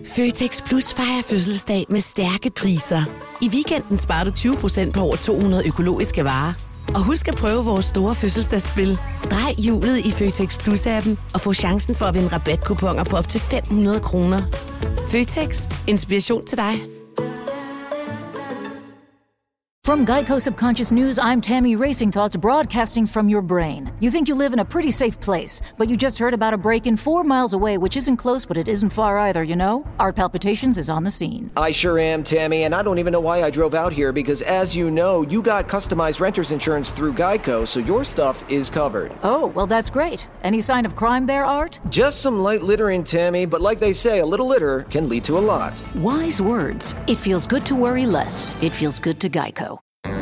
Føtex Plus fejrer fødselsdag med stærke priser. I weekenden sparer du 20% på over 200 økologiske varer. Og husk at prøve vores store fødselsdagsspil. Drej hjulet i Føtex Plus-appen og få chancen for at vinde rabatkuponer på op til 500 kroner. Føtex. Inspiration til dig. From Geico Subconscious News, I'm Tammy Racing Thoughts broadcasting from your brain. You think you live in a pretty safe place, but you just heard about a break-in 4 miles away, which isn't close, but it isn't far either, you know? Art Palpitations is on the scene. I sure am, Tammy, and I don't even know why I drove out here because, as you know, you got customized renter's insurance through Geico, so your stuff is covered. Oh, well, that's great. Any sign of crime there, Art? Just some light littering, Tammy, but like they say, a little litter can lead to a lot. Wise words. It feels good to worry less. It feels good to Geico.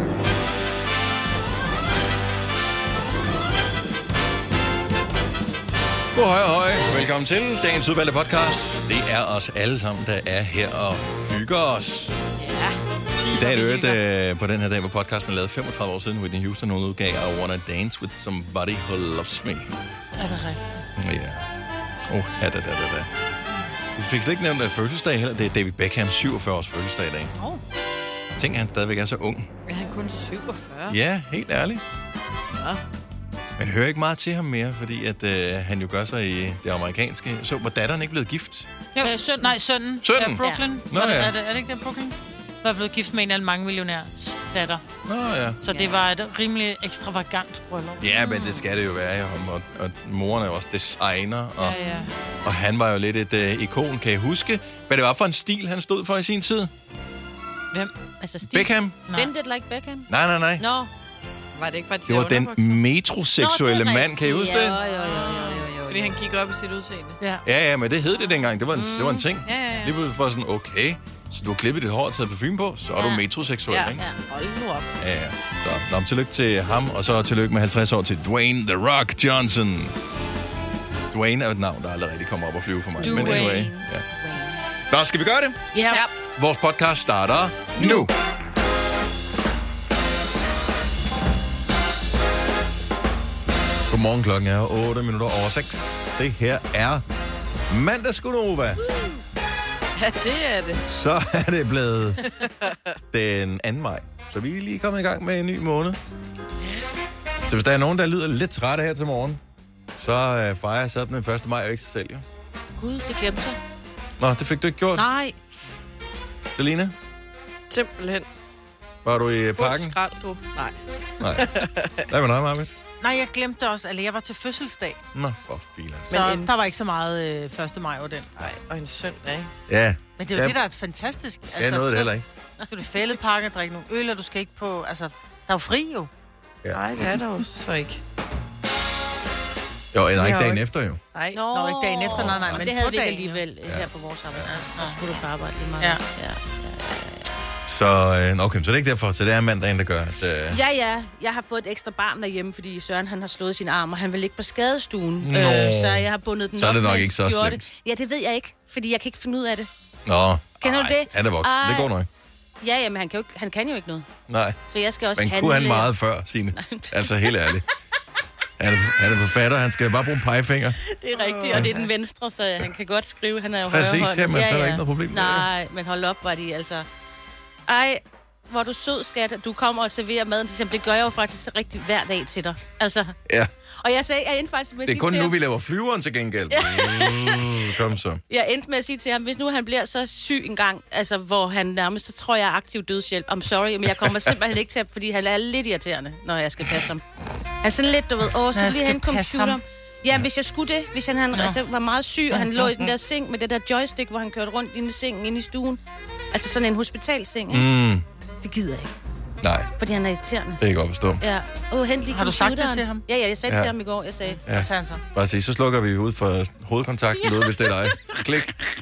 Hej. Velkommen til dagens udvalgte podcast. Det er os alle sammen, der er her og hygger os. Ja. I dag er det på den her dag, hvor podcasten er lavet 35 år siden, Whitney Houston udgav I Wanna Dance With Somebody Who Loves Me. Er det rigtigt? Ja. Da. Vi fik slet ikke nævnt fødselsdag heller. Det er David Beckham, 47 års fødselsdag i dag. Tænk, at han stadigvæk er så ung. Er han kun 47? Ja, helt ærligt. Ja. Man hører ikke meget til ham mere, fordi at, han jo gør sig i det amerikanske. Så var datteren ikke blevet gift? Jo, sønnen. Sønnen? Ja, Brooklyn. Nå, ja. Er det ikke det, Brooklyn? Der er blevet gift med en af mange millionærs datter. Nå, ja. Så det var et rimelig ekstravagant bryllup. Ja, men det skal det jo være. Og moren er jo også designer. Og, Ja. og han var jo lidt et ikon. Kan I huske, hvad det var for en stil, han stod for i sin tid? Hvem? Altså Steve Beckham? Bend it like Beckham? Nej. Nå. Var det ikke bare Det var den metroseksuelle mand. Kan I huske det? Jo. Fordi han gik op i sit udseende. Ja. Ja, men det hed det dengang. Det var en ting. Ja. Lige pludselig var sådan, okay, så du har klippet dit hår og taget parfume på, så er du metroseksuel, ikke? Ja, hold nu op. Ja. Så tillykke til ham, og så tillykke med 50 år til Dwayne The Rock Johnson. Dwayne er et navn, der aldrig rigtig kommer op og flyve for mig. Dwayne. Men anyway, ja. Nå, skal vi gøre det? Ja. Vores podcast starter nu. Godmorgen, klokken er 8:08. Det her er Mandagsgodnova. Ja, det er det. Så er det blevet den 2. maj. Så vi er lige kommet i gang med en ny måned. Så hvis der er nogen, der lyder lidt trætte her til morgen, så fejrer jeg sådan den 1. maj og ikke sig selv, jo. Gud, det glemte jeg. Nå, det fik du ikke gjort. Nej. Selina, Simpelthen. var du i parken? Skrald, du. Nej. Hvad med dig, Marvitt? Nej, jeg glemte det også. Eller jeg var til fødselsdag. Nå, for filan. Så der var ikke så meget 1. maj over den. Nej, og en søndag, ikke? Ja. Men det er jo det, der er fantastisk. Jeg nåede det heller ikke. Så kan du fældepakke og drikke nogle øl, og du skal ikke på... Altså, der er jo fri jo. Ja. Nej, det er der jo så ikke. Jo, eller ikke dagen efter, jo. Nej. Nå, ikke dagen efter, nej, men det på havde vi dagen, alligevel her på vores arbejde. Så skulle du på arbejde lige meget. Ja. Så, okay, så det er ikke derfor. Så det er mandagen, der gør, at... Ja. Jeg har fået et ekstra barn derhjemme, fordi Søren han har slået sin arm, og han vil ligge på skadestuen. Nå. Så jeg har bundet den Så er det op nok med ikke så skjorte. slemt. Ja, det ved jeg ikke, fordi jeg kan ikke finde ud af det. Nå, Kender du det? han er voksen. Det går nok. Ja, men han kan jo ikke noget. Nej, Så jeg skal også men handle. kunne han meget før, Signe? Altså, helt ærligt. Han er forfatter, han skal bare bruge en pegefinger. Det er rigtigt, og det er den venstre, så han kan godt skrive. Han er jo Præcis, højrehåndet. jamen, så er der ikke noget problem med det. Nej, men hold op, var de altså... Ej, hvor du sød, skat, at du kommer og serverer maden til eksempel. Det gør jeg jo faktisk rigtig hver dag til dig. Altså... Ja. Og jeg endte faktisk med at Det er sige kun til nu, ham, vi laver flyveren til gengæld. Kom så. jeg endte med at sige til ham, hvis nu han bliver så syg en gang, altså hvor han nærmest, så tror jeg er aktiv dødshjælp. I'm sorry, men jeg kommer simpelthen ikke til, fordi han er lidt irriterende, når jeg skal passe ham. Han er sådan lidt, du ved, så jeg bliver han skal passe computer. ham. Ja, hvis jeg skulle det. Hvis han altså, var meget syg, og han lå i den der seng med det der joystick, hvor han kørte rundt inde i sengen, inde i stuen. Altså sådan en hospitalseng, ikke? Det gider jeg ikke, Nej, fordi han er irriterende. det kan jeg godt forstå. Ja. Hent lige Har du sagt det computeren. til ham? Ja, jeg sagde det Ja. til ham i går. Jeg sagde, Hvad sagde han så? Bare sige, så slukker vi ud for hovedkontakten ud, hvis det er dig. Klik.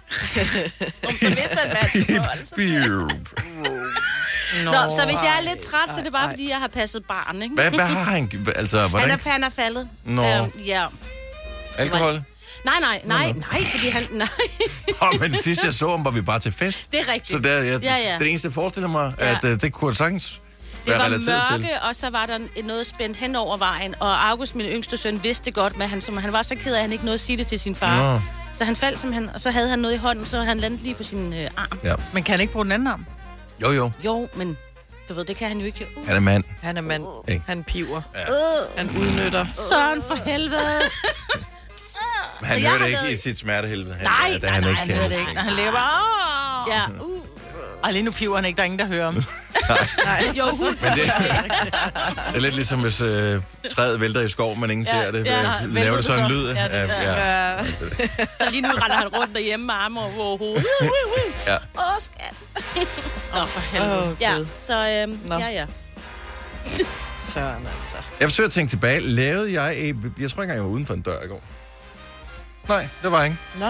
så vidste han, hvad Nå, så hvis jeg er lidt træt, så er det bare, fordi jeg har passet barn, ikke? Hvad har han... Altså, hvordan... Han er faldet. Nå. Ja. Alkohol? Nej, fordi han... Nej. Men sidst jeg så ham, var vi bare til fest. Det er rigtigt. Så der, Ja. det eneste, jeg forestiller mig, at det kunne sagtens Det være var relateret til. mørke, og så var der noget spændt hen over vejen, og August, min yngste søn, vidste godt, men han var så ked af, at han ikke nåede at sige det til sin far. Nå. Så han faldt simpelthen, og så havde han noget i hånden, så han landede lige på sin arm. Ja. Men kan han ikke bruge den anden arm? Jo. Jo, men du ved, det kan han jo ikke. Han er mand. Han er mand. Ikke? Han piver. Ja. Han udnytter. Søren for helvede. Men han hører det ikke i sit smertehelvede. Nej, Han hører det ikke, når han ligger bare... Ja. Og lige nu piver han ikke, der er ingen, der hører ham. Nej. Jo, hun. Men det er lidt ligesom, hvis træet vælter i skov, men ingen ser det. Laver det så en lyd? Ja. Så lige nu render han rundt derhjemme med arme over hovedet. Ja. Skat. Nå, for helvede. Ja, så ja. Søren, altså. Jeg forsøger at tænke tilbage. Lavede jeg tror ikke engang, jeg var uden for en dør i går. Nej, det var jeg ikke. Nå,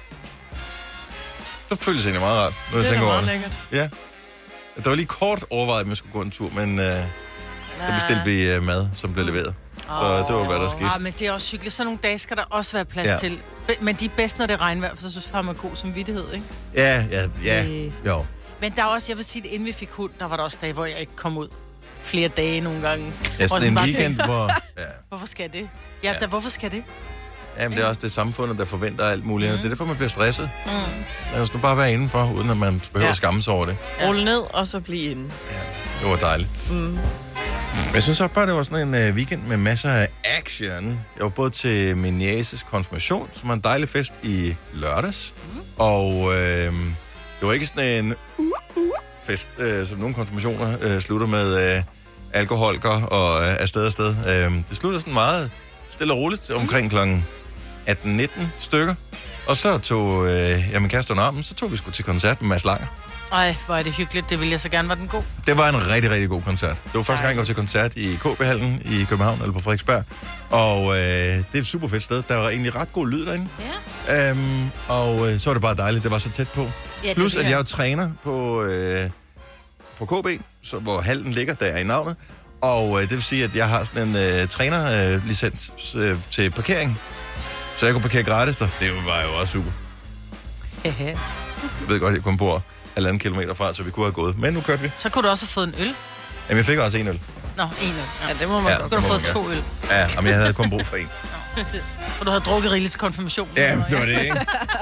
Det føles egentlig meget rart, når jeg det er da tænker over meget det. lækkert. Ja. Der var lige kort overvejet, at man skulle gå en tur, men så bestilte vi mad, som blev leveret. Så det var, hvad der skete. Men det er også hyggeligt. Så nogle dage skal der også være plads til. Men de er bedst, når det er regnvejr, for så synes jeg, man god samvittighed, ikke? Ja. Jo. Men der er også, jeg vil sige, at inden vi fik hund, der var der også dage, hvor jeg ikke kom ud flere dage nogle gange. Ja, sådan en bare weekend, tænkte, hvor... Ja. hvorfor skal det? Ja. Hvorfor skal det? Jamen, det er også det samfundet, der forventer alt muligt. Det er derfor, man bliver stresset. Lad os nu bare være indenfor, uden at man behøver at skamme sig over det. Rulle ned, og så blive inde. Ja, det var dejligt. Men jeg synes også bare, det var sådan en weekend med masser af action. Jeg var både til min jæses konfirmation, som var en dejlig fest i lørdags. Og det var ikke sådan en fest, som nogle konfirmationer slutter med alkoholker og afsted. Det slutter sådan meget stille og roligt, omkring klokken 18-19 stykker. Og så tog jeg min kæreste under armen, så tog vi sgu til koncert med Mads Langer. Ej, hvor er det hyggeligt. Det ville jeg så gerne. Var den god? Det var en rigtig, rigtig god koncert. Det var første gang, jeg var til koncert i KB-hallen i København, eller på Frederiksberg. Og det er et super fedt sted. Der var egentlig ret god lyd derinde. Ja. Og så var det bare dejligt. Det var så tæt på. Ja, Plus, at jeg er jo træner på KB, hvor hallen ligger der i navnet. Og det vil sige, at jeg har sådan en trænerlicens til parkering. Så jeg kunne parkere gratis der. Det var jo også super. Jeg ved godt, jeg kom på 1,5 kilometer fra, så vi kunne have gået. Men nu kørte vi. Så kunne du også have fået en øl. Jamen, jeg fik også en øl. Nå, en øl. Ja, det må man Ja, godt. Så kunne du have fået 2 øl. Ja, men jeg havde kun brug for en. Og du havde drukket rigeligt til konfirmation. Ja, det var det, ikke?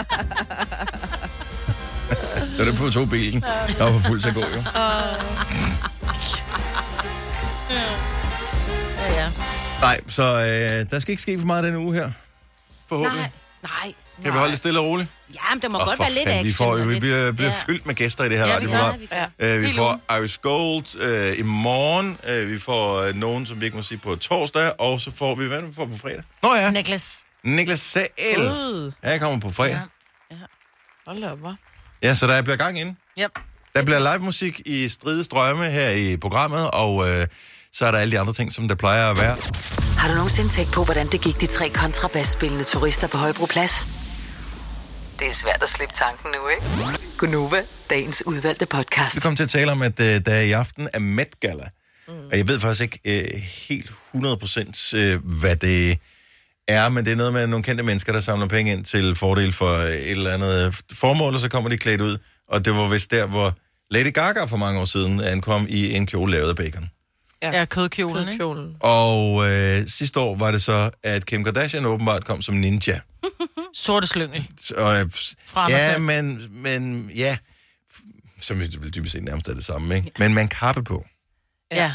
Det var det, på tog bilen. Jeg var for fuld til at gå, jo. Ja. Nej, så der skal ikke ske for meget denne uge her. Forhåbentlig. Nej. Kan vi holde det stille og roligt? Ja, men der må godt være lidt action. Vi bliver fyldt med gæster i det her Ja, radioprogram. Vi Helt får Iris Gold i morgen. Vi får nogen, som vi ikke må sige, på torsdag. Og så får vi, hvad vi får på fredag? Nå ja, Niklas Sahl. Ja, jeg kommer på fredag. Hold da op, hva'? Ja, så der bliver gang ind. Yep. Der bliver live musik i stride strømme her i programmet, og så er der alle de andre ting, som der plejer at være. Har du nogensinde tænkt på, hvordan det gik de 3 kontrabasspillende turister på Højbroplads? Det er svært at slippe tanken nu, ikke? Gunova, dagens udvalgte podcast. Vi kommer til at tale om, at der i aften er Met Gala. Og jeg ved faktisk ikke helt 100% hvad det er, men det er noget med nogle kendte mennesker, der samler penge ind til fordel for et eller andet formål, og så kommer de klædt ud. Og det var vist der, hvor Lady Gaga for mange år siden ankom i en kjole lavet af bacon. Ja, kødkjolen, ikke? Og sidste år var det så, at Kim Kardashian åbenbart kom som ninja. Sorte slyngel. Og, ja, men ja, som vil dybest set nærmest er det samme, ikke? Men man kappe på. Ja.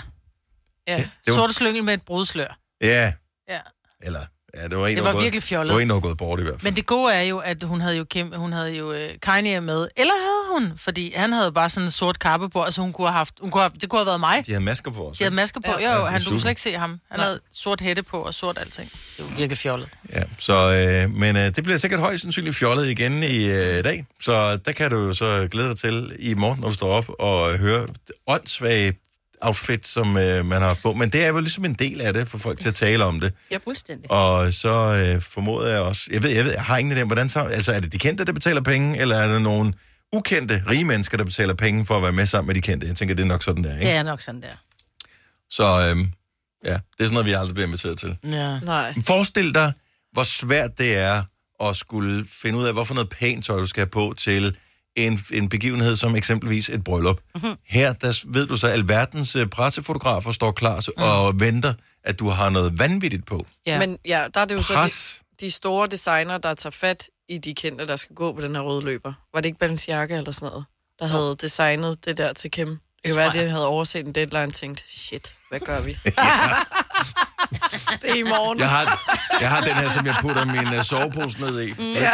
Sorte slyngel med et brudslør. Ja. Ja. Eller, ja, det var en, det var virkelig fjollet. Det var en, der var gået bort i hvert fald. Men det gode er jo, at hun havde jo Kanye med. Eller havde hun? Fordi han havde bare sådan en sort kappe på, altså det kunne have været mig. De havde masker på også. De havde masker på, ja, han kunne slet ikke se ham. Han havde sort hætte på og sort alting. Det var virkelig fjollet. Ja, så, men det bliver sikkert højst sandsynligt fjollet igen i dag. Så der kan du jo så glæde dig til i morgen, når du står op og hører åndssvage outfit, som man har på. Men det er jo ligesom en del af det, for folk til at tale om det. Ja, fuldstændig. Og så formoder jeg også... Jeg har ingen af dem. Hvordan så... Altså, er det de kendte, der betaler penge, eller er det nogle ukendte, rige mennesker, der betaler penge for at være med sammen med de kendte? Jeg tænker, det er nok sådan der, ikke? Det er nok sådan der. Så ja, det er sådan noget, vi aldrig bliver inviteret til. Ja. Nej. Forestil dig, hvor svært det er at skulle finde ud af, hvorfor noget pænt tøj, du skal have på til en begivenhed som eksempelvis et bryllup. Mm-hmm. Her, der ved du så, at alverdens pressefotografer står klar og venter, at du har noget vanvittigt på. Ja. Men ja, der er det jo Pres. så de store designer, der tager fat i de kendte, der skal gå på den her røde løber. Var det ikke Balenciaga eller sådan noget, der havde designet det der til Kim? Det kan være, at de havde overset en deadline og tænkt, shit, hvad gør vi? Det er i morgen. Jeg har den her, som jeg putter min sovepose ned i. Ja.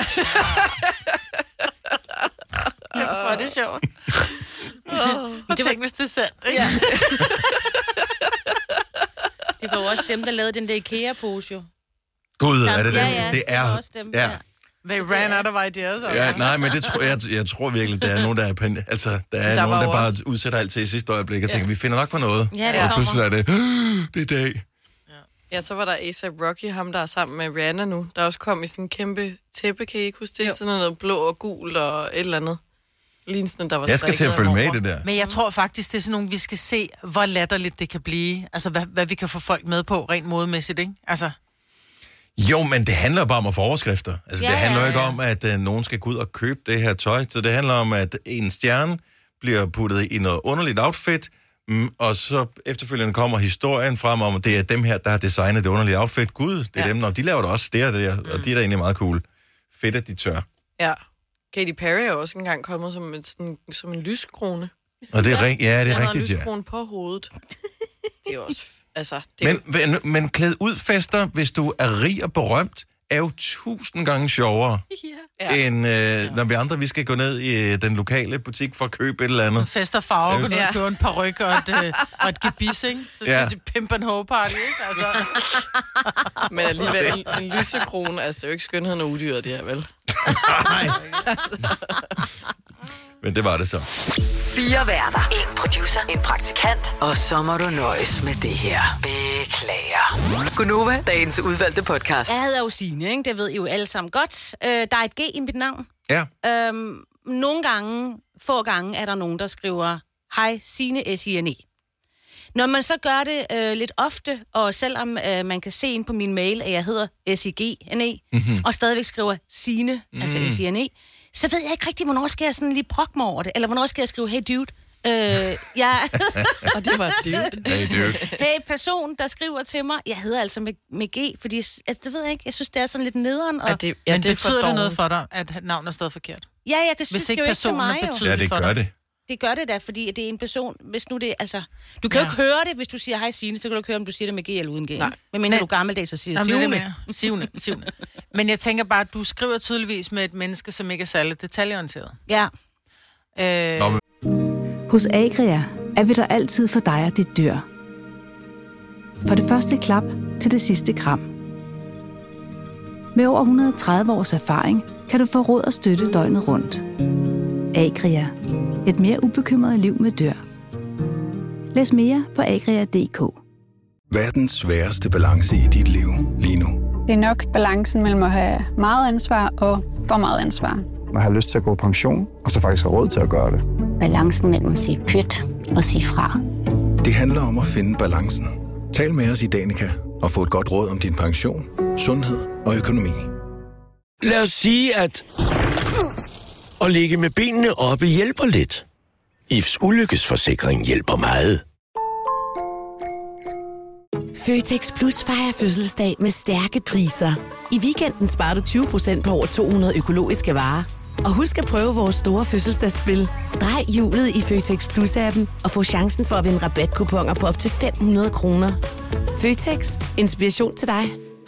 Hvor er det sjovt. Og tænk, hvis det er sandt, ikke? Ja. Det var jo også dem, der lavede den der IKEA-pose, jo. Gud, er det dem? Ja, det er også dem. Ja. They ran out of ideas. Ja, nej, men det jeg tror virkelig, der er nogen, der er altså, der er nogen, der bare udsætter alt til i sidste øjeblik og tænker, vi finder nok på noget. Ja, det og pludselig er det er dag. Ja, så var der A$AP Rocky, ham der er sammen med Rihanna nu, der også kom i sådan en kæmpe tæppe, kan I ikke huske det? Sådan noget blå og gul og et eller andet. Sådan, der var jeg skal til at følge med i det der. Men jeg tror faktisk, det er sådan nogle, vi skal se, hvor latterligt det kan blive. Altså, hvad vi kan få folk med på, rent modemæssigt, ikke? Altså. Jo, men det handler bare om at få overskrifter. Altså, det handler jo ikke om, at nogen skal gå ud og købe det her tøj. Så det handler om, at en stjerne bliver puttet i noget underligt outfit, og så efterfølgende kommer historien frem om, at det er dem her, der har designet det underlige outfit. Gud, det er dem, og de laver det også der, og de er da egentlig meget cool. Fedt, at de tør. Ja. Katy Perry er også engang kommet som en lyskrone. Og det er rigtigt, ja, det er rigtigt, ja. En lyskrone på hovedet. Det er også, altså... Det men klæd ud fester, hvis du er rig og berømt, er jo 1000 gange sjovere, end når vi andre, vi skal gå ned i den lokale butik for at købe et eller andet. Fester farver, gå ned og købe en paryk og et gebis, ikke? Så skal de pimpe en hårparty, ikke? Altså. Men alligevel en lysekrone, altså det er jo ikke skønheden og udyret, det her, vel? Nej. Men det var det så. 4 værter. 1 producer. 1 praktikant. Og så må du nøjes med det her. Beklager. Gunova, dagens udvalgte podcast. Jeg hedder jo Signe, ikke? Det ved I jo alle sammen godt. Der er et G i mit navn. Ja. Nogle gange, få gange, er der nogen, der skriver, hej, Signe, S-I-N-E. Når man så gør det lidt ofte, og selvom man kan se ind på min mail, at jeg hedder S-I-G-N-E, og stadigvæk skriver Signe, altså S-I-N-E, så ved jeg ikke rigtig, hvornår skal jeg sådan lige brokke mig over det, eller hvornår skal jeg skrive, hey dude. Og det var dude. Hey dude. Hey person, der skriver til mig, jeg hedder altså med G, fordi det ved jeg ikke, jeg synes, det er sådan lidt nederen. Og... Men det betyder det noget for dig, at navnet er stadig forkert? Ja, jeg kan synes, hvis ikke det jo ikke til mig, betyder det for gør dig. det. Det gør det da, fordi det er en person, hvis nu det altså... Du kan jo ikke høre det, hvis du siger hej Signe, så kan du ikke høre, om du siger det med G eller uden G. Nej. Men mindre du gammeldags, så siger Signe. Men jeg tænker bare, at du skriver tydeligvis med et menneske, som ikke er særligt detaljeorienteret. Ja. Hos Agria er vi der altid for dig og dit dyr. Fra det første klap til det sidste kram. Med over 130 års erfaring kan du få råd og støtte døgnet rundt. Agria. Et mere ubekymret liv med dyr. Læs mere på agria.dk. Verdens sværeste balance i dit liv lige nu. Det er nok balancen mellem at have meget ansvar og for meget ansvar. Man har lyst til at gå på pension, og så faktisk have råd til at gøre det. Balancen mellem at sige pyt og sige fra. Det handler om at finde balancen. Tal med os i Danica og få et godt råd om din pension, sundhed og økonomi. Lad os sige, at at ligge med benene oppe hjælper lidt. IFs ulykkesforsikring hjælper meget. Føtex Plus fejrer fødselsdag med stærke priser. I weekenden sparer du 20% på over 200 økologiske varer. Og husk at prøve vores store fødselsdagsspil. Drej hjulet i Føtex Plus-appen og få chancen for at vinde rabatkuponer på op til 500 kroner. Føtex. Inspiration til dig.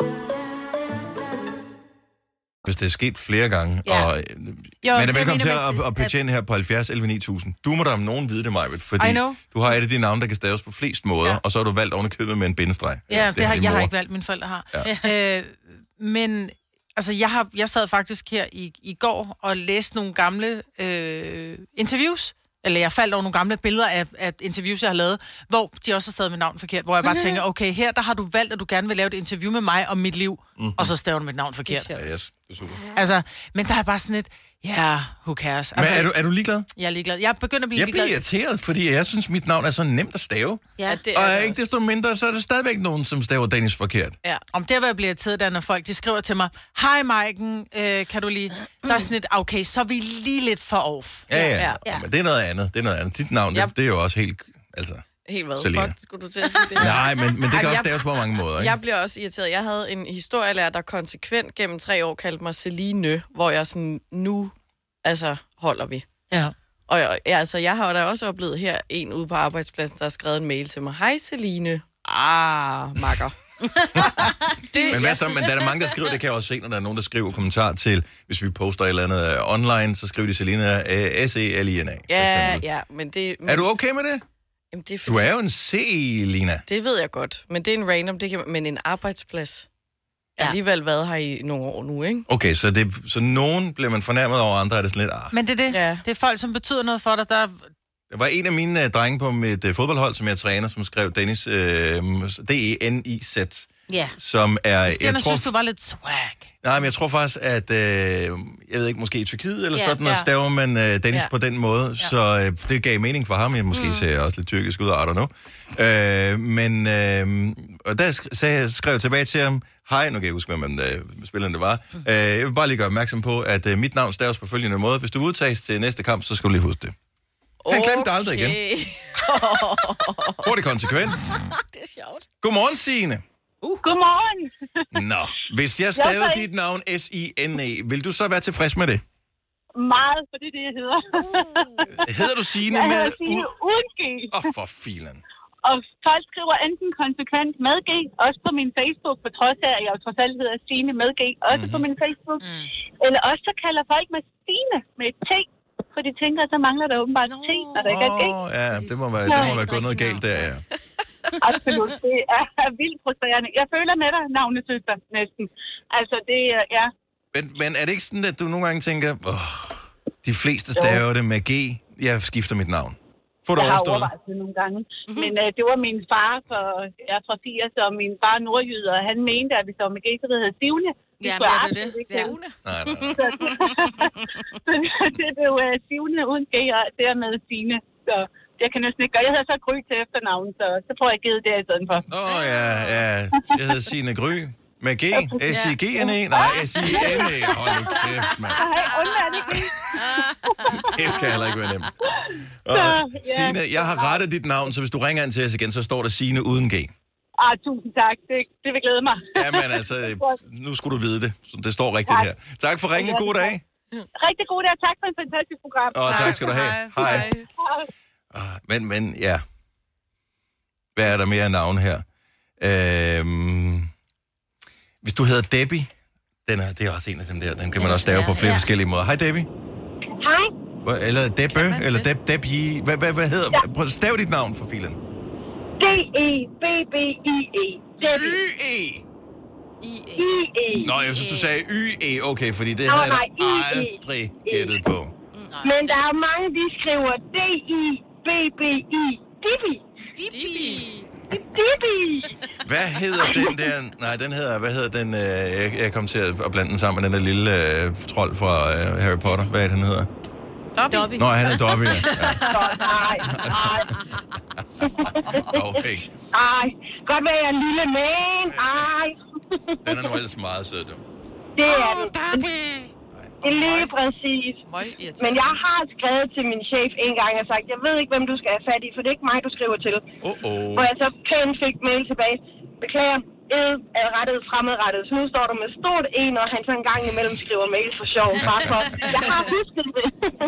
Hvis det er sket flere gange, Ja. og Jo, men er det velkommen til mener at pitche ind her på 70 11 9000. Du må da om nogen vide det, Majbet, fordi du har et af de navne, der kan staves på flest måder, og så har du valgt oven i købet med en bindestreg. Ja, jeg har ikke valgt, mine forældre har. Ja. Men altså, jeg sad faktisk her i går og læste nogle gamle interviews. Eller jeg faldt over nogle gamle billeder af interviews, jeg har lavet, hvor de også har stadig mit navn forkert. Hvor jeg bare tænker, okay, her der har du valgt, at du gerne vil lave et interview med mig om mit liv, og så staver du mit navn forkert. Ja, yes, det er super. Altså, men der er bare sådan et, who cares? Altså, Men er du ligeglad? Jeg er ligeglad. Jeg begynder at blive Jeg ligeglad. bliver irriteret, fordi jeg synes, mit navn er så nemt at stave. Ja, det og er det ikke også. desto mindre, så er der stadigvæk nogen, som staver Dennis forkert. Ja, om det, hvor jeg bliver irriteret, der når folk, de skriver til mig, hej Maiken, kan du lige... Der er sådan et, okay, så er vi lige lidt for off. Ja. Men det er noget andet. Dit navn, det er jo også helt... Altså. Helt hvad? Selina. Fuck, skulle du til at sige det? Nej, men det kan også staves på mange måder, ikke? Jeg bliver også irriteret. Jeg havde en historielærer, der konsekvent gennem 3 år kaldte mig Celine, hvor jeg sådan, nu holder vi. Ja. Og jeg har da også oplevet her en ude på arbejdspladsen, der har skrevet en mail til mig. Hej Celine. Makker. Men hvad så? Men der er mange, der skriver, det kan jeg også se, når der er nogen, der skriver kommentar til, hvis vi poster et eller andet online, så skriver de Selina, S-E-L-I-N-A. Ja, men det... Er du okay med det? Jamen, det er Du er jo en Selina. Det ved jeg godt, men det er en random, men en arbejdsplads. Jeg har alligevel været her i nogle år nu, ikke? Okay, så nogen bliver man fornærmet over, andre er det sådan lidt... Men det er det. Ja. Det er folk, som betyder noget for dig, der... Der var en af mine drenge på mit fodboldhold, som jeg træner, som skrev Dennis, D-E-N-I-Z, som er... Jeg synes, du var lidt swag. Nej, men jeg tror faktisk, at, jeg ved ikke, måske i Tyrkiet eller sådan, og staver man Dennis på den måde, så det gav mening for ham. Jeg måske ser jeg også lidt tyrkisk ud, I don't know. Og der skrev jeg tilbage til ham, hej, nu kan jeg huske, hvem spilleren det var. Jeg vil bare lige gøre opmærksom på, at mit navn staves på følgende måde. Hvis du udtages til næste kamp, så skal du lige huske det. Han glemte det aldrig igen. Hurtig konsekvens. Det er sjovt. Godmorgen, Signe. Godmorgen. Nå, hvis jeg stavede dit navn S-I-N-E, vil du så være tilfreds med det? Meget, for det er det, jeg hedder. Hedder du Signe med... Jeg hedder Signe uden G. For filen. Og folk skriver enten konsekvent med G, også på min Facebook, på trods af, at jeg jo trods alt hedder Signe med G, også på min Facebook. Eller også så kalder folk mig Stine med et T, for de tænker, at så mangler der åbenbart T, når der ikke er G. Ja, det må være gået noget galt der, ja. Absolut, det er vildt frustrerende. Jeg føler med dig, navnesøster, næsten. Altså, det er, Men er det ikke sådan, at du nogle gange tænker, de fleste staver det med G, jeg skifter mit navn? Får du overstået? Jeg har overvejet det nogle gange. Men det var min far fra 80, og min far er nordjyder, og han mente, at vi så med G, så det hedder Sivne. Ja, men er det det? Sivne? Nej. Så det blev Sivne uden G, og dermed Signe. Så jeg kan næsten ikke gøre. Jeg hedder så Gry til efternavn, så tror jeg givet det i stedet for. Ja. Jeg hedder Signe Gry. Med G? S-I-G-N-E? Nej, S-I-N-E. Hold nu kæft, mand. Det skal heller ikke være nemt. Signe, jeg har rettet dit navn, så hvis du ringer ind til os igen, så står der Signe uden G. Tusind tak. Det vil glæde mig. Jamen altså, nu skulle du vide det. Det står rigtigt her. Tak for ringen. God dag. Rigtig god dag. Tak for en fantastisk program. Tak skal du have. Hej. Men ja. Hvad er der mere af navn her? Hvis du hedder Debbie, det er også en af dem der. Den kan man også stave på flere forskellige måder. Hej Debbie. Hej. Eller Debbie, eller Debbie. Hvad hedder? Prøv at stave dit navn for filen. D-E-B-B-I-E. Y-E. I-E. Nå, jeg synes, du sagde Y-E. Okay, fordi det havde jeg aldrig gættet på. Men der er mange, de skriver D-I-B-B-I. Debbie. Hvad hedder den der... Nej, den hedder... Hvad hedder den... Jeg kom til at blande den sammen med den der lille trold fra Harry Potter. Hvad er det, den hedder? Dobby. Nå, han er Dobby, ja. Nej. Okay. Ej, godt være jeg er en lille man. Ej. Den er nu ellers meget sød, du. Det er det. Dobby. Det er lige præcis. Men jeg har skrevet til min chef en gang og sagt, jeg ved ikke, hvem du skal have fat i, for det er ikke mig, du skriver til. Hvor jeg så pænt fik mail tilbage. Beklager, er rettet fremadrettet. Så nu står der med stort en, og han så en gang imellem skriver mail for sjov. Bare for. Jeg har husket det.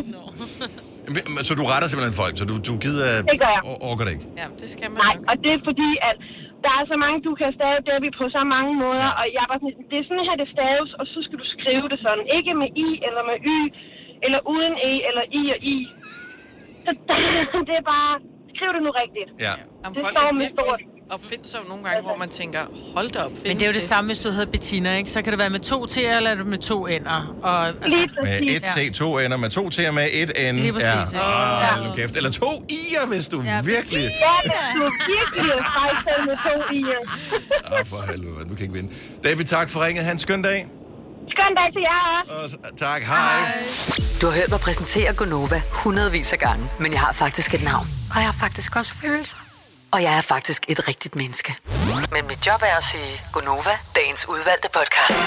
Så du retter simpelthen folk, så du gider... Det gør jeg. Orker det ikke? Ja, det skal man. Nej, og det er fordi, at der er så mange, du kan stave Debbie på så mange måder, og jeg var sådan, det er sådan her, det staves, og så skal du skrive det sådan. Ikke med I, eller med Y, eller uden E, eller I og I. Så det er bare, skriv det nu rigtigt. Ja. Det står med stort. Opfindsom nogle gange, hvor man tænker, hold da op. Men det er jo det samme, hvis du hedder Bettina, ikke? Så kan det være med 2 T'er eller med 2 N'er. Og, altså, med 1 T, 2 N'er, med 2 T'er, med 1 N. Lige præcis. Ja. Kæft. Eller 2 I'er, hvis du virkelig... Ja, du virkelig er fejl med 2 I'er. For helvede, du kan ikke vinde. David, tak for ringet. Ha' en skøn dag. Skøn dag til jer også. Tak, hej. Du har hørt mig præsentere Gonova hundredvis af gange, men jeg har faktisk et navn. Og jeg har faktisk også følelser. Og jeg er faktisk et rigtigt menneske. Men mit job er at sige Gonova, dagens udvalgte podcast.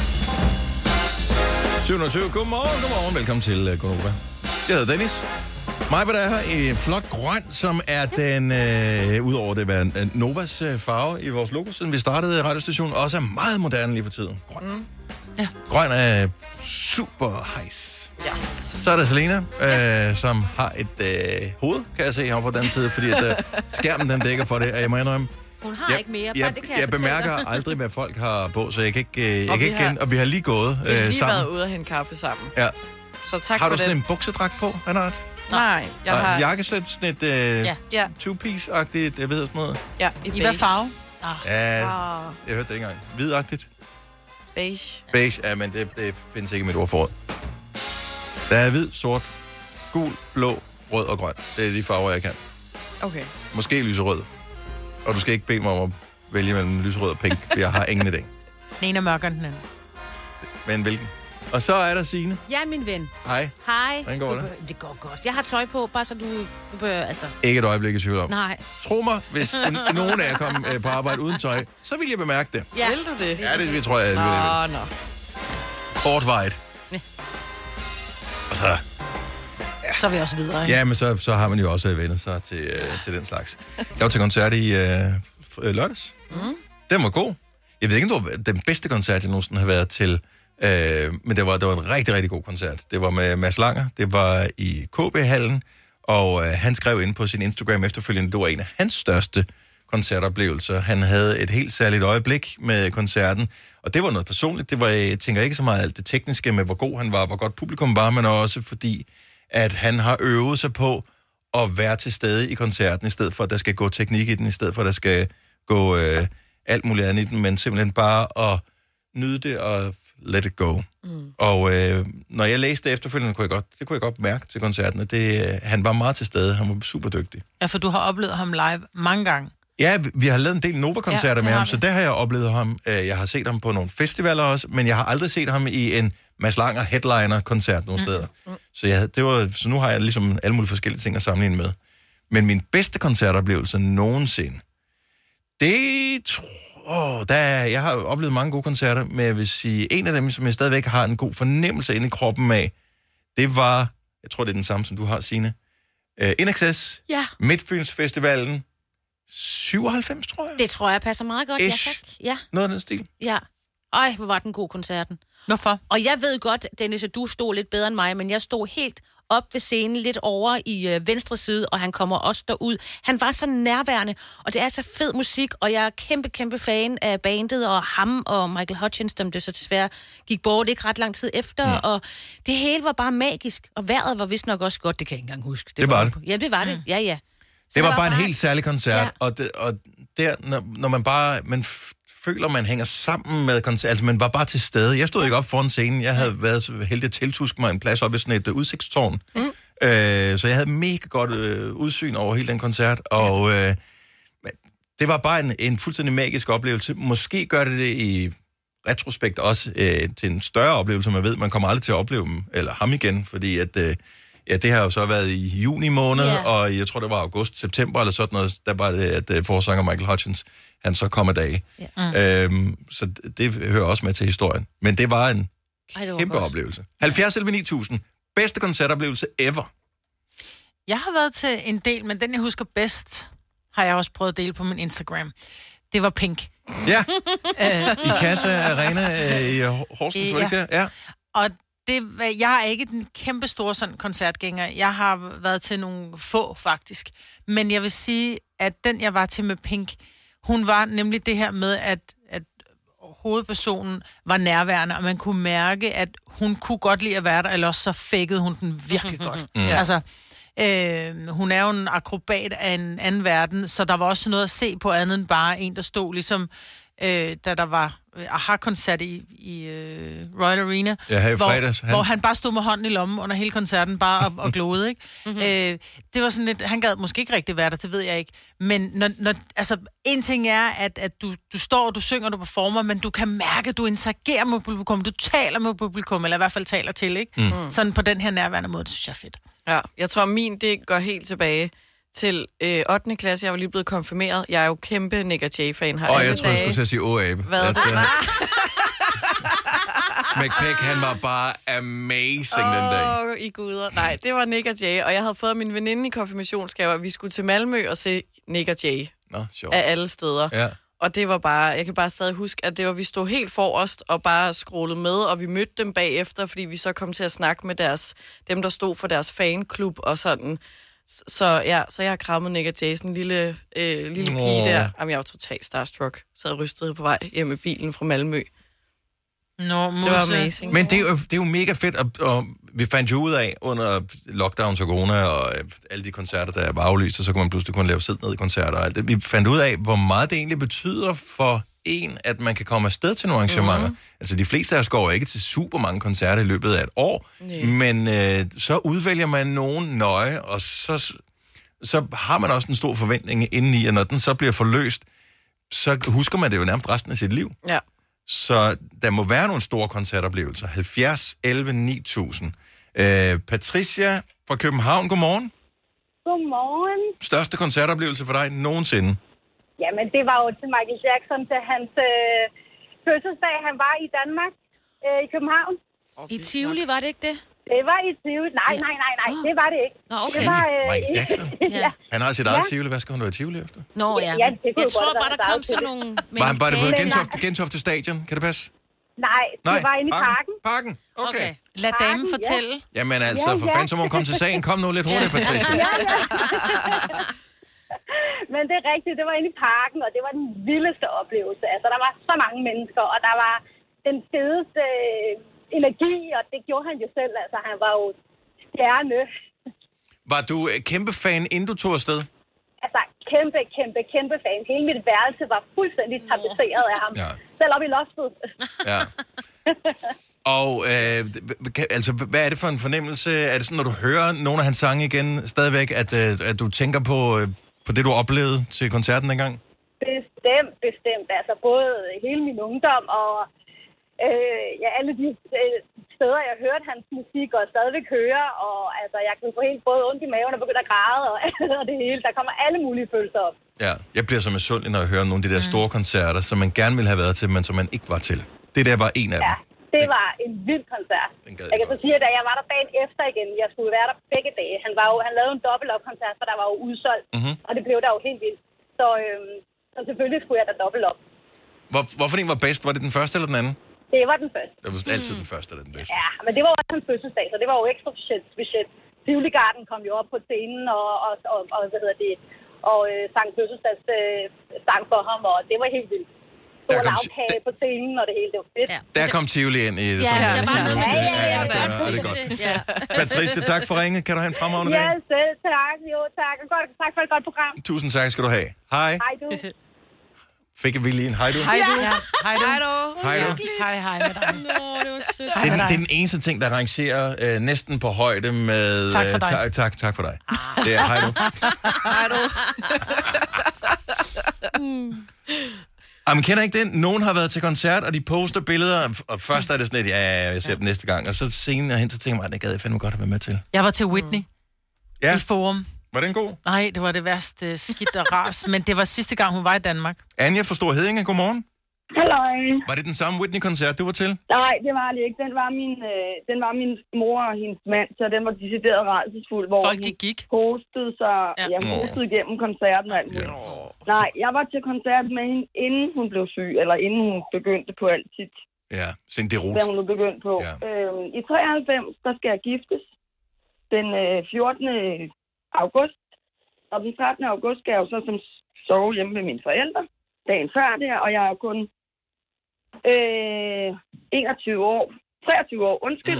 720. Godmorgen. Velkommen til Gonova. Jeg hedder Dennis. Majbert er her i flot grøn, som er den, udover det være Novas farve i vores logo, siden vi startede radiostationen, også er meget moderne lige for tiden. Grøn. Mm. Ja. Grøn er super hejs. Yes. Så er der Selena, som har et hoved, kan jeg se herovre på den side, fordi at, skærmen den dækker for det, og jeg må indrømme. Hun har ikke mere, bare det kan jeg bemærker aldrig, hvad folk har på, så jeg kan ikke og vi har lige gået sammen. Vi har lige sammen. været ude og hente kaffe sammen. Ja. Så tak har for du sådan en buksedragt på, Annette? Nej, jeg har... Jakkesæt, sådan et two-piece-agtigt, jeg ved sådan noget. Ja, i hvad farve? Ja, jeg hørte det ikke engang. Hvidagtigt. Beige, ja, men det findes ikke i mit ordforråd. Der er hvid, sort, gul, blå, rød og grøn. Det er de farver, jeg kan. Okay. Måske lyserød. Og du skal ikke bede mig om at vælge mellem lyserød og pink, for jeg har ingen idé. Den ene er mørkere end den anden. Men hvilken? Og så er der Signe. Ja, min ven. Hej. Hej. Hvordan går det? Det går godt. Jeg har tøj på, bare så du bør, altså... Ikke et øjeblik i tvivl om. Nej. Tro mig, hvis nogen af jer kom på arbejde uden tøj, så vil jeg bemærke det. Ja. Vil du det? Ja, det tror jeg. Nå. Kortvejt. Og så... Så er vi også videre, ikke? Ja, men så har man jo også vendt sig til den slags. Jeg var til koncert i lørdags. Mm. Den var god. Jeg ved ikke, om det var den bedste koncert, jeg nogensinde har været til. Men det var en rigtig, rigtig god koncert. Det var med Mads Langer. Det var i KB-hallen. Og han skrev ind på sin Instagram efterfølgende, det var en af hans største koncertoplevelser. Han havde et helt særligt øjeblik med koncerten. Og det var noget personligt. Det var, jeg tænker ikke så meget alt det tekniske med, hvor god han var, hvor godt publikum var, men også fordi at han har øvet sig på at være til stede i koncerten, i stedet for, at der skal gå teknik i den, i stedet for, at der skal gå alt muligt andet i den, men simpelthen bare at nyde det og let it go. Mm. Og når jeg læste efterfølgende, kunne jeg godt mærke til koncerten, at han var meget til stede. Han var super dygtig. Ja, for du har oplevet ham live mange gange. Ja, vi har lavet en del Nova-koncerter med ham, så der har jeg oplevet ham. Jeg har set ham på nogle festivaler også, men jeg har aldrig set ham i en Mads Langer headliner-koncert nogle steder. Så nu har jeg ligesom alle mulige forskellige ting at sammenligne med. Men min bedste koncertoplevelse nogensinde, jeg har oplevet mange gode koncerter, men jeg vil sige, en af dem, som jeg stadigvæk har en god fornemmelse inde i kroppen af, det var, jeg tror, det er den samme, som du har, Signe, InXS, Midtfyns Festivalen, 97, tror jeg. Det tror jeg passer meget godt, ja tak. Ja. Noget af den stil. Ja. Ej, hvor var den god koncerten. Hvorfor? Og jeg ved godt, Dennis, at du stod lidt bedre end mig, men jeg stod helt op ved scenen, lidt over i venstre side, og han kommer også derud. Han var så nærværende, og det er så fed musik, og jeg er kæmpe fan af bandet, og ham og Michael Hutchins, dem det så desværre gik bort ikke ret lang tid efter, og det hele var bare magisk, og vejret var vist nok også godt, det kan jeg ikke engang huske. Det var det. Ja, det var det, ja. Så det var bare en helt særlig koncert, og der, når man bare... føler, man hænger sammen med koncert. Altså, man var bare til stede. Jeg stod ikke op foran scenen. Jeg havde været så heldig at tiltuske mig en plads op i sådan et udsigtstårn. Så jeg havde mega godt udsyn over hele den koncert. Og det var bare en fuldstændig magisk oplevelse. Måske gør det i retrospekt også til en større oplevelse. Man ved, man kommer aldrig til at opleve dem, eller ham igen, fordi at... det har jo så været i juni måned, og jeg tror, det var august, september eller sådan noget, der var det, at forsanger Michael Hutchins, han så kom af dage. Så det hører også med til historien. Men det var en kæmpe oplevelse. 70-9000. Bedste koncertoplevelse ever. Jeg har været til en del, men den jeg husker bedst, har jeg også prøvet at dele på min Instagram. Det var Pink. Ja, i Casa Arena i Horsens, var det ikke der? Ja. Og jeg er ikke den kæmpe store sådan koncertgænger. Jeg har været til nogle få, faktisk. Men jeg vil sige, at den, jeg var til med Pink, hun var nemlig det her med, at hovedpersonen var nærværende, og man kunne mærke, at hun kunne godt lide at være der, eller også så fækkede hun den virkelig godt. Altså, hun er jo en akrobat af en anden verden, så der var også noget at se på andet end bare en, der stod ligesom, da der var AHA-koncert i Royal Arena, hvor han bare stod med hånden i lommen under hele koncerten, bare og glode, ikke? Det var sådan lidt, han gad måske ikke rigtig være der, det ved jeg ikke. Men altså, en ting er, at du står, du synger, du performer, men du kan mærke, at du interagerer med publikum, du taler med publikum, eller i hvert fald taler til, ikke? Sådan på den her nærværende måde, det synes jeg er fedt. Ja, jeg tror, det går helt tilbage til 8. klasse. Jeg var lige blevet konfirmeret. Jeg er jo kæmpe Nick og Jay-fan. Jeg tror, jeg skulle til at sige Abe. Hvad? McPeck, han var bare amazing den dag. I guder. Nej, det var Nick og Jay, og jeg havde fået min veninde i konfirmationsgave, at vi skulle til Malmø og se Nick og Jay. Nå, sjovt. Af alle steder. Ja. Og det var bare, jeg kan bare stadig huske, at det var, vi stod helt forrest og bare scrollede med, og vi mødte dem bagefter, fordi vi så kom til at snakke med dem, der stod for deres fanklub og sådan. Så jeg har krammet Nick og Jason, lille pige der. Jamen, jeg var totalt starstruck. Så jeg rystede på vej hjem i bilen fra Malmø. Det var amazing. Men det er jo mega fedt, og vi fandt jo ud af under lockdown, corona og alle de koncerter, der var aflyst, og så kunne man pludselig kun lave sidned-koncerter og alt det. Vi fandt ud af, hvor meget det egentlig betyder for en, at man kan komme afsted til nogle arrangementer. Altså, de fleste af os går ikke til super mange koncerter i løbet af et år, men så udvælger man nogen nøje, og så har man også en stor forventning indeni, og når den så bliver forløst, så husker man det jo nærmest resten af sit liv. Ja. Så der må være nogle store koncertoplevelser. 70, 11, 9000. Patricia fra København, godmorgen. Godmorgen. Største koncertoplevelse for dig nogensinde? Jamen, det var jo til Michael Jackson til hans fødselsdag. Han var i Danmark, i København. I Tivoli, var det ikke det? Det var i Tivoli. Nej, det var det ikke. Nå, okay. Det var, Michael Jackson? Ja. Han har sit eget Tivoli. Hvad skal hun være i Tivoli efter? Nå, ja. Jeg tror bare, der kom sådan nogle... Var det på Gentofte Stadion? Kan det passe? Nej, det var inde i parken. Parken? Okay. Lad damen fortælle. Jamen altså, for fanden, så må hun komme til sagen. Kom nu lidt hurtigt, Patricia. Men det er rigtigt, det var inde i parken, og det var den vildeste oplevelse. Altså, der var så mange mennesker, og der var den fedeste energi, og det gjorde han jo selv. Altså, han var jo stjerne. Var du kæmpe fan, inden du tog afsted? Altså, kæmpe fan. Hele mit værelse var fuldstændig tapetseret af ham. Ja. Selv op i loftet. Ja. Og altså, hvad er det for en fornemmelse? Er det sådan, når du hører nogle af hans sange igen, stadigvæk, at du tænker på det, du oplevede til koncerten dengang? Bestemt. Altså, både hele min ungdom og alle de steder, jeg hørte hans musik og stadigvæk hører. Og altså, jeg kan få helt både ondt i maven og begynde at græde og det hele. Der kommer alle mulige følelser op. Ja, jeg bliver så misundelig, når jeg hører nogle af de der store koncerter, som man gerne ville have været til, men som man ikke var til. Det der var en af dem. Ja, det var en vild koncert. Jeg kan så sige, at da jeg var der dagen efter igen, jeg skulle være der begge dage. Han lavede en dobbelt-op-koncert, for der var jo udsolgt, og det blev der jo helt vildt. Så selvfølgelig skulle jeg da dobbelt op. Hvorfor den var bedst? Var det den første eller den anden? Det var den første. Det var altid den første eller den bedste. Ja, men det var også hans fødselsdag, så det var jo ekstra specielt. Tivoli Garden kom jo op på scenen og hvad hedder det, og sang fødselsdags sang for ham, og det var helt vildt. Stor lavkage på scenen, og det hele, det var fedt. Ja. Der kom Tivoli ind i det. Ja, det var Patricia, tak for ringet. Kan du have en fremragende dag? Ja, selv tak. Jo, tak. Tak for et godt program. Tusind tak skal du have. Hej. Hej du. Fik vi lige en hej du? Hej du. Hej du. Hej med dig. Nå, det var sødt. Det er den eneste ting, der rangerer næsten på højde med... Tak for dig. Tak for dig. Det er hej du. Hej du. Jamen, kender ikke det? Nogen har været til koncert, og de poster billeder, og først er det sådan lidt, ja, jeg ser dem næste gang, og så senere hen, så tænker jeg, det gad jeg fandme godt at være med til. Jeg var til Whitney i Forum. Var den god? Nej, det var det værste skidt og ras, men det var sidste gang, hun var i Danmark. Anja fra Store Heddinge, godmorgen. Halløj. Var det den samme Whitney-koncert, du var til? Nej, det var det ikke. Den var min mor og hendes mand, så den var decideret rædselsfuld, hvor folk, de gik. Hostede sig. Ja. Jeg hostede igennem koncerten og alt muligt. Nej, jeg var til koncert med hende, inden hun blev syg, eller inden hun begyndte på alt sit. Ja, sin derut. Hvad hun nu begyndte på. Ja. I 93, der skal jeg giftes. Den 14. august. Og den 13. august skal jeg jo så som sove hjemme med mine forældre. Dagen før det, og jeg er kun 23 år, undskyld.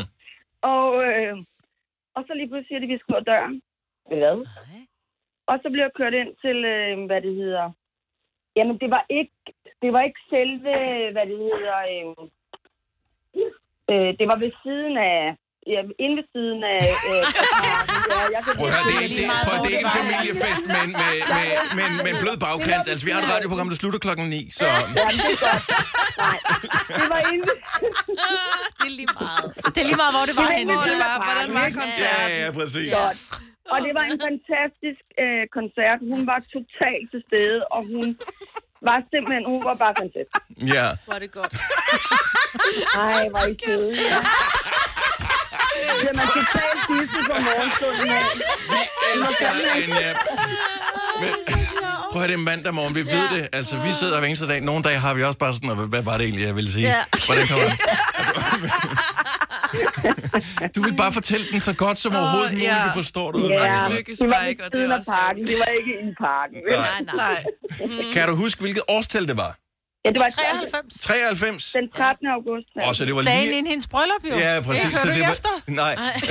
Og så lige pludselig siger de, at vi skal ud af døren. Hvad? Og så bliver jeg kørt ind til, hvad det hedder. Jamen, det var ikke selve, hvad det hedder. Det var ved siden af. Ja, inde ved siden af... Prøv at høre, det er ikke en familiefest med en blød bagkant. Altså, vi har et radioprogram, der slutter 9:00, så... Ja, det er godt. Nej, det var inde... Det er lige meget. Det er lige meget, hvor det var henne. Hvordan var koncerten? Ja, præcis. Godt. Og det var en fantastisk koncert. Hun var totalt til stede, og hun var simpelthen, hun var bare fantastisk. Ja. Var det godt. Ej, hvor I søde. Ja, man skal tage en sidste på morgenstunden. Vi elsker Anja. Prøv at det er mandag morgen, vi ved det. Altså, vi sidder hver eneste dag. Nogle dage har vi også bare sådan, hvad var det egentlig, jeg ville sige? Hvordan kommer det? Du vil bare fortælle den så godt som overhovedet muligt, du forstår det. Ja, det lykkes mig ikke, og det er også parken. Det var ikke i parken. Nej. Kan du huske, hvilket årstal det var? Ja, det var 93. 93? Den 13. august. Og så det var Dagen lige... inden hendes bryllup, jo. Ja, præcis. Hører Så du det ikke var... efter? Nej.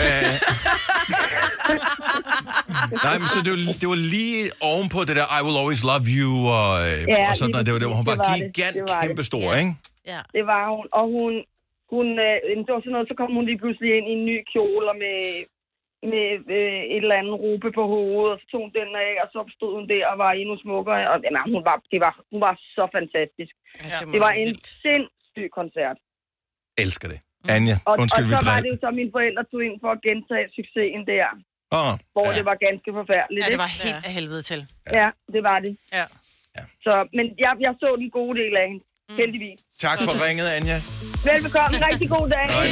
Nej, men så det var lige ovenpå det der I will always love you og sådan noget. Det var hun var kæmpestor, ikke? Ja. Det var hun. Og hun det var sådan noget, så kom hun lige pludselig ind i en ny kjole og med et eller andet rupe på hovedet, og så tog hun den af, og så stod hun der og var endnu smukkere. Og hun var så fantastisk. Ja, det var en sindssyg koncert. Elsker det. Anja, undskyld, og så var det jo så, mine forældre tog ind for at gentage succesen der. Hvor det var ganske forfærdeligt. Ja, det var helt af helvede til. Ja, det var det. Ja. Så, men jeg så den gode del af hende. Heldigvis. Tak for ringet, Anja. Velbekomme. Rigtig god dag. Hej.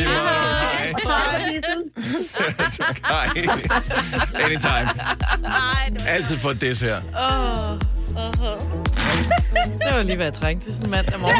Hej. Anytime. Altid for det her. Det var lige, hvad jeg trængte til sådan en mandag morgen.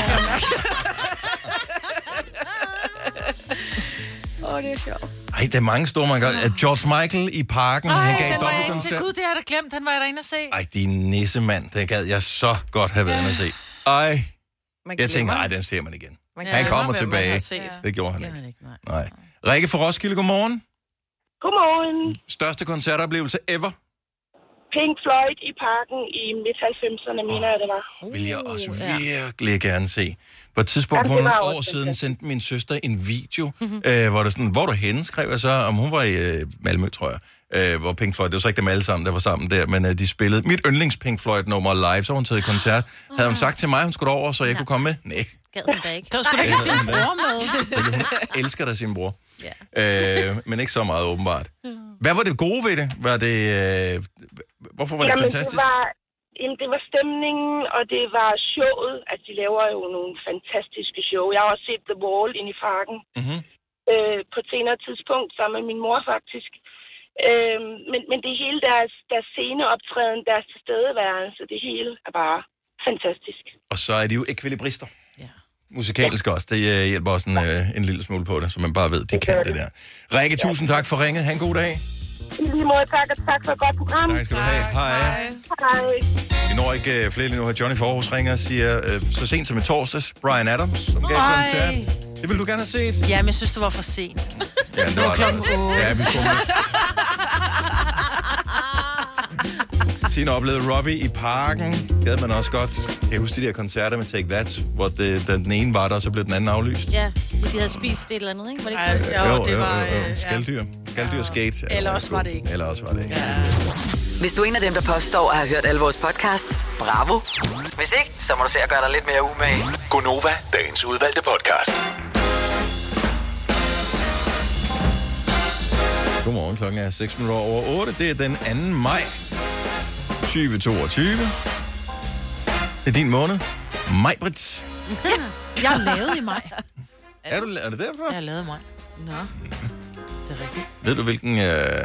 Det er sjovt. Ej, det er mange store, man gør. George Michael i parken, han gav dobbeltkoncert. Gud, det har jeg da glemt. Han var jeg derinde at se. Ej, din nissemand, det gad jeg så godt have været inde at se. Ej, jeg tænkte, nej, den ser man igen. Han kommer tilbage. Det gjorde han ikke. Nej. Rikke fra Roskilde, godmorgen. Godmorgen. Største koncertoplevelse ever? Pink Floyd i parken i midt-90'erne, mener jeg, det var. Vil jeg også virkelig gerne se. På et tidspunkt for nogle år siden sendte min søster en video, hvor der sådan, hvor du henne, skrev jeg så, om hun var i Malmø, tror jeg, hvor Pink Floyd, det var så ikke dem alle sammen, der var sammen der, men de spillede mit yndlings Pink Floyd-nummer live, så hun taget i koncert. Havde hun sagt til mig, hun skulle over, så jeg kunne komme med? Nej. Gad hun da ikke. Kan du sgu da ikke have sin bror med? Hun elsker da sin bror. Men ikke så meget åbenbart. Hvad var det gode ved det? Var det, hvorfor var det fantastisk? Det var stemningen, og det var showet. Altså, de laver jo nogle fantastiske show. Jeg har også set The Wall inde i parken. På et senere tidspunkt, sammen med min mor faktisk. Men det hele, deres sceneoptræden, deres tilstedeværelse, det hele er bare fantastisk. Og så er de jo ekvilibrister. Musikalsk også. Det hjælper også en lille smule på det, så man bare ved, de kan det der. Rikke, tusind tak for ringet. Ha' en god dag. I lige måde, tak, og tak for et godt program. Tak skal du have. Hej. Vi når ikke flere lige nu. Johnny Forhus ringer og siger, så sent som i torsdags, Bryan Adams, som gav koncert. Det ville du gerne have set? Ja, men jeg synes, det var for sent. Ja, det var klokken 8. Ja, vi skulle Tina oplevede Robbie i parken. Det havde man også godt. Kan jeg huske de der koncerter med Take That, hvor den ene var der, og så blev den anden aflyst? Ja, de havde spist et eller andet, ikke? Var det ikke sådan? Jo, det var... Skalddyr. Skalddyr skate. Eller også var det ikke. Eller også var det ikke. Ja. Hvis du er en af dem, der påstår at have hørt alle vores podcasts, bravo. Hvis ikke, så må du se at gøre dig lidt mere umage. Gonova, dagens udvalgte podcast. Godmorgen, klokken er 8:06. Det er den 2. maj 2022. Det er din måned. Maj-Brit. Jeg er lavet i maj. Er det derfor? Jeg er lavet i maj. Nå, det er rigtigt. Ved du, hvilken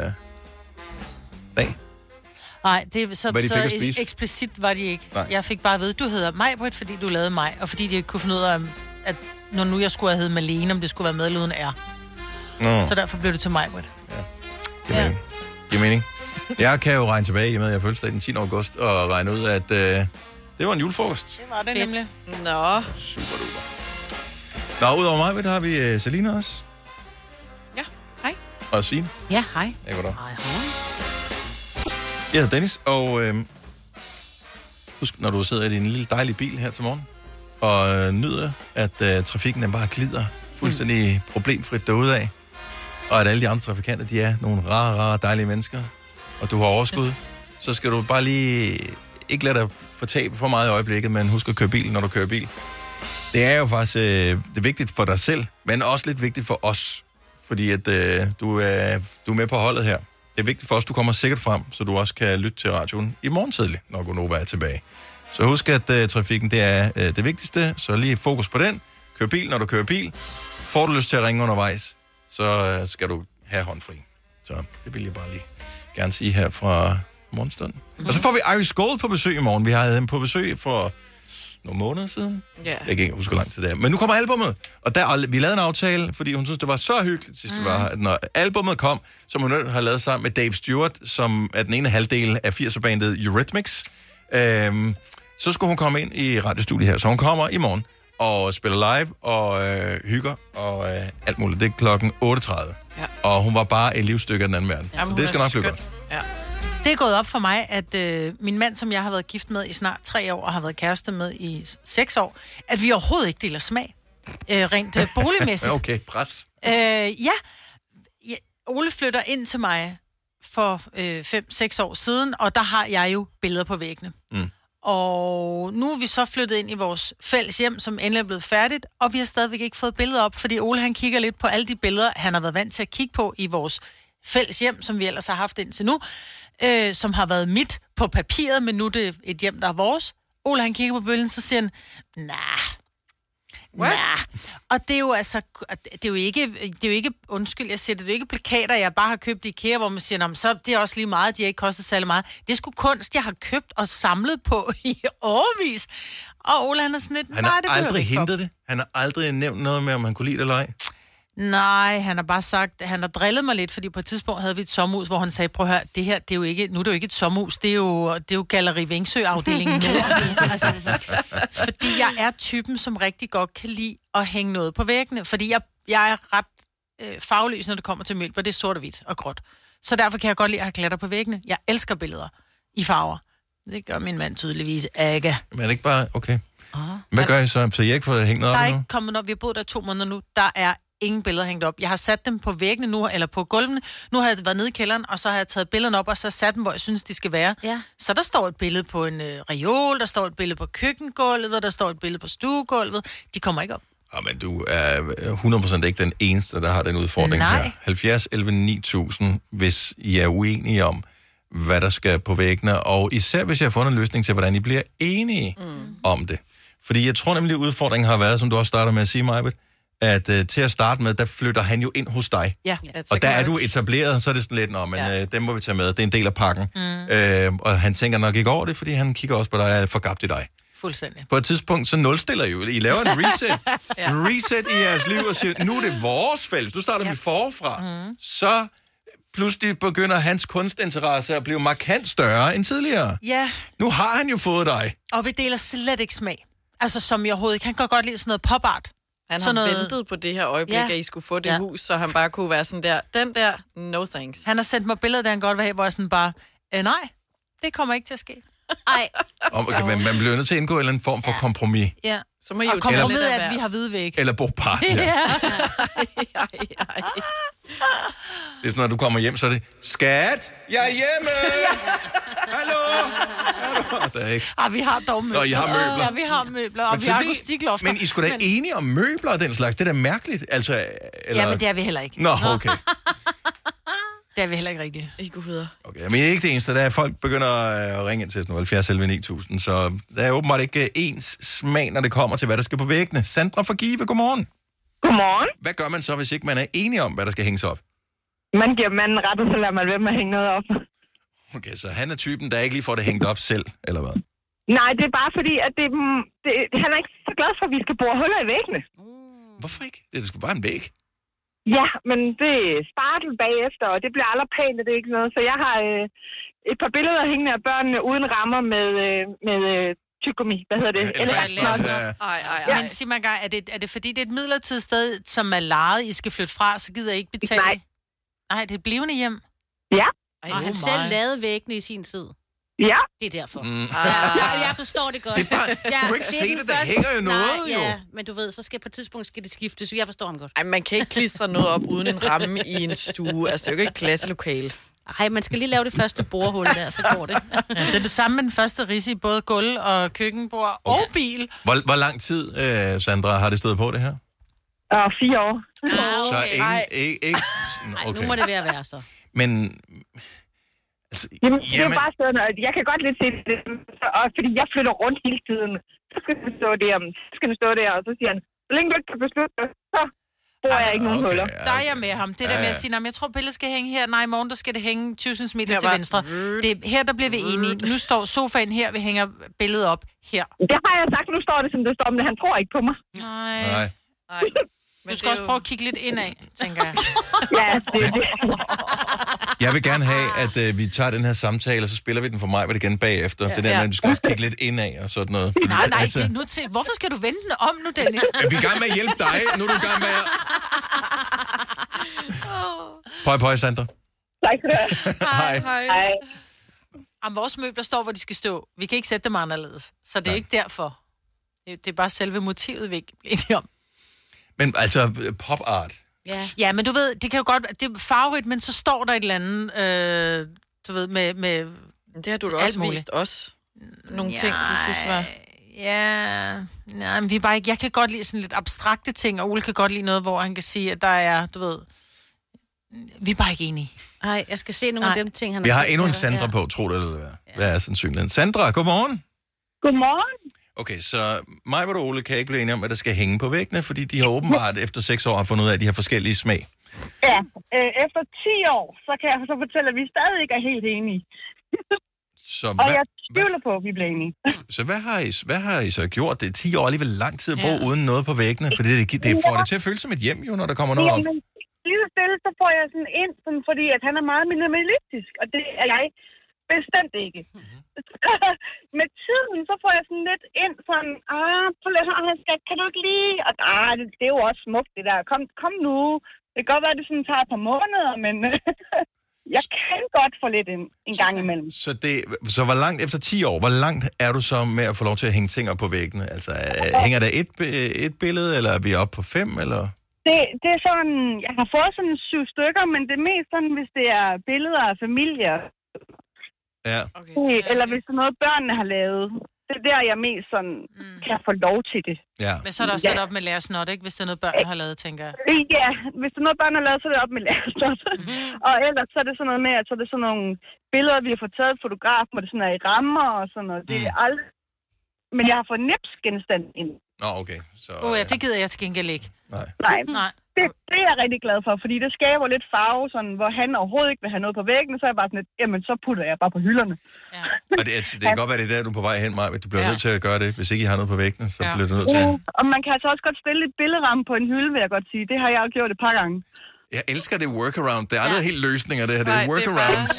dag? Nej, det, så spise? Eksplicit var de ikke. Nej. Jeg fik bare at vide, du hedder Maj-Brit, fordi du lavede mig, og fordi de ikke kunne finde ud af, at når nu jeg skulle have heddet Malene, om det skulle være med eller uden R. Så derfor blev det til Maj-Brit. Ja. Giver mening. Jeg kan jo regne tilbage, i og med at jeg fødselsdag den 10. august, og regne ud, at det var en julefrokost. Det var det nemlig. Nå. Super duper. Nå, udover mig, der har vi Selina også. Ja, hej. Og Signe. Ja, hej. Ja, goddag. Hej. Jeg hedder Dennis, og husk, når du sidder i din lille dejlige bil her til morgen, og nyder, at trafikken den bare glider fuldstændig problemfrit derudad, og at alle de andre trafikanter, de er nogle rare, dejlige mennesker, og du har overskud, så skal du bare lige ikke lade dig fortabe for meget i øjeblikket, men husk at køre bil, når du kører bil. Det er jo faktisk det er vigtigt for dig selv, men også lidt vigtigt for os, fordi at du er med på holdet her. Det er vigtigt for os, at du kommer sikkert frem, så du også kan lytte til radioen i morgen tidlig, når Gonova er tilbage. Så husk, at trafikken det er det vigtigste, så lige fokus på den. Kør bil, når du kører bil. Får du lyst til at ringe undervejs, så skal du have håndfri. Så det vil jeg bare lige gerne sige her fra morgenstunden. Og så får vi Iris Gold på besøg i morgen. Vi havde dem på besøg for nogle måneder siden. Jeg kan ikke huske, hvor lang tid det er. Men nu kommer albumet, og vi lavede en aftale, fordi hun synes, det var så hyggeligt sidst, det var, at når albumet kom, som hun har lavet sammen med Dave Stewart, som er den ene halvdel af 80'er-bandet Eurythmics, så skulle hun komme ind i radiostudiet her. Så hun kommer i morgen og spiller live og hygger og alt muligt. Det er klokken 8.30. Ja. Og hun var bare et livsstykke af den anden verden. Jamen, det skal nok blive godt. Ja. Det er gået op for mig, at min mand, som jeg har været gift med i snart 3 år, og har været kæreste med i 6 år, at vi overhovedet ikke deler smag. Rent boligmæssigt. Okay, pres. Ja. Ole flytter ind til mig for 5-6 år siden, og der har jeg jo billeder på væggene. Mm. Og nu er vi så flyttet ind i vores fælles hjem, som endelig er blevet færdigt, og vi har stadigvæk ikke fået billeder op, fordi Ole han kigger lidt på alle de billeder, han har været vant til at kigge på i vores fælles hjem, som vi ellers har haft indtil nu, som har været mit på papiret, men nu er det et hjem, der er vores. Ole han kigger på billedet, så siger han, nah. Og det er jo altså, det er jo ikke, undskyld, jeg siger det er jo ikke plakater, jeg bare har købt i IKEA, hvor man siger, så det er også lige meget, de har ikke kostet særlig meget. Det er sgu kunst, jeg har købt og samlet på i årevis. Og Ole, han er sådan lidt, han har aldrig hentet det. Han har aldrig nævnt noget med, om han kunne lide det eller ej. Nej, han har bare sagt, han har drillet mig lidt, fordi på et tidspunkt havde vi et sommerhus, hvor han sagde, prøv at høre, det her, det er jo ikke, nu er det jo ikke et sommerhus, det er jo Galleri Vingsø-afdelingen nu. Altså, fordi jeg er typen, som rigtig godt kan lide at hænge noget på væggene, fordi jeg er ret farveløs, når det kommer til møbler, det er sort og hvidt og gråt. Så derfor kan jeg godt lide at have klatter på væggene. Jeg elsker billeder i farver. Det gør min mand tydeligvis ikke. Men er det ikke bare, okay. Hvad gør I så? Så I ikke får hængt noget op nu? Der er ikke kommet op, vi har boet der 2 måneder nu, der er ingen billeder hængt op. Jeg har sat dem på væggene nu, eller på gulvene. Nu har jeg været nede i kælderen, og så har jeg taget billederne op, og så sat dem, hvor jeg synes, de skal være. Ja. Så der står et billede på en reol, der står et billede på køkkengulvet, og der står et billede på stuegulvet. De kommer ikke op. Men du er 100% ikke den eneste, der har den udfordring her. 70 11 9000, hvis I er uenige om, hvad der skal på væggene, og især hvis jeg har fundet en løsning til, hvordan I bliver enige om det. Fordi jeg tror nemlig, at udfordringen har været, som du også starter med at sige, Majbet, at til at starte med, der flytter han jo ind hos dig. Ja. Og der er du etableret, så er det sådan lidt, men dem må vi tage med. Det er en del af pakken. Og han tænker nok ikke over det, fordi han kigger også på dig og er forgabt i dig. Fuldstændig. På et tidspunkt, så nulstiller I jo. I laver en reset. Reset i jeres liv og siger, nu er det vores fælles. Nu starter vi forfra. Så pludselig begynder hans kunstinteresse at blive markant større end tidligere. Ja. Nu har han jo fået dig. Og vi deler slet ikke smag. Altså, som jeg overhovedet ikke. Han kan godt lide sådan noget pop-art. Han har ventet på det her øjeblik, at I skulle få det hus, så han bare kunne være sådan der, den der, no thanks. Han har sendt mig billeder, der han godt vil have, hvor jeg sådan bare, nej, det kommer ikke til at ske. Ej. Okay, men man bliver nødt til at indgå en eller anden form for kompromis. Ja. Så må I jo kompromis er, at vi har hvide væg. Eller bo part, ja. Det er sådan, når du kommer hjem, så er det, skat, jeg er hjemme! Hallo! Der er ikke. Vi har dog møbler. Og I har møbler. Ja, vi har møbler, og vi har akustiklofter. Men I skulle da enige om møbler og den slags. Det er da mærkeligt. Altså, eller... Ja, men det er vi heller ikke. Nå, okay. Det er vi heller ikke rigtigt. Ikke videre. Okay, men ikke det eneste. Der er folk begynder at ringe ind til 70 11 9000, så der er åbenbart ikke ens smag, når det kommer til, hvad der skal på væggene. Sandra fra Give, godmorgen. Godmorgen. Hvad gør man så, hvis ikke man er enige om, hvad der skal hænges op? Man giver manden ret, og så lader man ved med at hænge noget op. Okay, så han er typen, der ikke lige får det hængt op selv, eller hvad? Nej, det er bare fordi, at han er ikke så glad for, at vi skal bore huller i væggene. Hvorfor ikke? Det er sgu bare en væg. Ja, men det er spartel bagefter, og det bliver aldrig pænt, og det er ikke noget. Så jeg har et par billeder hængende af børnene uden rammer med tyggegummi. Hvad hedder det? Men sig mig engang, er det fordi, det er et midlertidigt sted, som er lejet, I skal flytte fra, så gider I ikke betale? Nej, det er et blivende hjem? Ja. Og han selv lavede væggene i sin tid. Ja. Det er derfor. Jeg forstår det godt. Det er bare, du kan ikke se det, der hænger jo noget, jo. Ja, men du ved, så på et tidspunkt skal det skiftes, så jeg forstår ham godt. Ej, man kan ikke klistre noget op uden en ramme i en stue. Altså, det er jo ikke et klasselokale. Ej, man skal lige lave det første borehul der, så går det. Det er det samme med den første ridse i både gulv og køkkenbord og bil. Hvor lang tid, Sandra, har det stået på det her? 4 år. Så ikke... Ej, nu må det være så. Men Altså, Jamen, det er bare sådan, at jeg kan godt lidt se det, fordi jeg flytter rundt hele tiden. Så skal den stå der, og så siger han, så længe du ikke kan beslutte det, så bruger jeg ikke nogen huller. Der er jeg med ham. Det der med at sige, jeg tror, billedet skal hænge her. Nej, i morgen, der skal det hænge 20 cm til venstre. Det, her, der bliver vi enige. Nu står sofaen her, vi hænger billedet op her. Det har jeg sagt, nu står det, som det står, men han tror ikke på mig. Nej. Du skal også prøve at kigge lidt indad, tænker jeg. Ja, det. Jeg vil gerne have, at vi tager den her samtale, og så spiller vi den for mig med det igen bagefter. Ja. Det der med, at du skal også kigge lidt indad og sådan noget. Fordi, nej, hvorfor skal du vende den om nu, Dennis? Vi er i gang med at hjælpe dig. Nu er du i gang med at... Pøj, Sandra. Tak skal du have. Hej. Om vores møbler står, hvor de skal stå. Vi kan ikke sætte dem anderledes. Så det er ikke derfor. Det er bare selve motivet, vi ikke bliver enige om. Men altså, pop art. Ja, men du ved, det kan jo godt... Det er farverigt, men så står der et eller andet, du ved, med det har du da også vist os. Nogle ting, du synes var... Nej, men vi er bare ikke... Jeg kan godt lide sådan lidt abstrakte ting, og Ole kan godt lide noget, hvor han kan sige, at der er, du ved... Vi er bare ikke enige. Nej, jeg skal se nogle af dem ting, han Vi har endnu en Sandra på, tro det eller hvad. Hvad er sandsynligheden? Sandra, godmorgen. Godmorgen. Okay, så mig og Ole kan ikke blive enige om, at der skal hænge på væggene, fordi de har åbenbart efter 6 år har fundet ud af, at de har forskellige smag. Ja, efter 10 år, så kan jeg så fortælle, at vi stadig ikke er helt enige. Og jeg tvivler på, at vi bliver enige. Så hvad har I så gjort? Det er 10 år alligevel lang tid at bo uden noget på væggene, for det får det til at føles som et hjem, jo, når der kommer noget op. Lige stille, så får jeg sådan ind, sådan, fordi at han er meget minimalistisk, og det er jeg bestemt ikke. Med tiden, så får jeg sådan lidt ind, sådan, kan du ikke lide? Og det er jo også smukt, det der. Kom nu. Det kan godt være, at det sådan tager et par måneder, men jeg kan godt få lidt ind en gang imellem. Så hvor langt efter 10 år, hvor langt er du så med at få lov til at hænge ting op på væggene? Altså, hænger der et billede, eller er vi oppe på 5, eller... Det er sådan, jeg har fået sådan 7 stykker, men det er mest sådan, hvis det er billeder af familier. Ja. Okay, eller hvis det er noget, børnene har lavet. Det er der, jeg mest sådan, kan få lov til det. Ja. Men så er der også sat op med lærersnot, ikke? Hvis det er noget, børnene har lavet, tænker jeg. Ja, hvis det er noget, børnene har lavet, så er det op med lærersnot. Og ellers så er det sådan noget med, at så er det sådan nogle billeder, vi har fået taget fotograf, hvor det sådan er i rammer og sådan noget. Det er aldrig... Men jeg har fået nipsgenstand ind. Okay. Så, ja, det gider jeg til gengæld ikke. Nej. Det er jeg rigtig glad for, fordi det skaber lidt farve, sådan, hvor han overhovedet ikke vil have noget på væggen, så er jeg bare sådan lidt, jamen så putter jeg bare på hylderne. Ja. Og det kan godt være, det er der, du er på vej hen, Maja. Du bliver nødt til at gøre det. Hvis ikke I har noget på væggene, så bliver du nødt til at... Og man kan altså også godt stille et billederamme på en hylde, vil jeg godt sige. Det har jeg jo gjort et par gange. Jeg elsker det workaround. Det er aldrig helt løsninger, det her. Det er workarounds.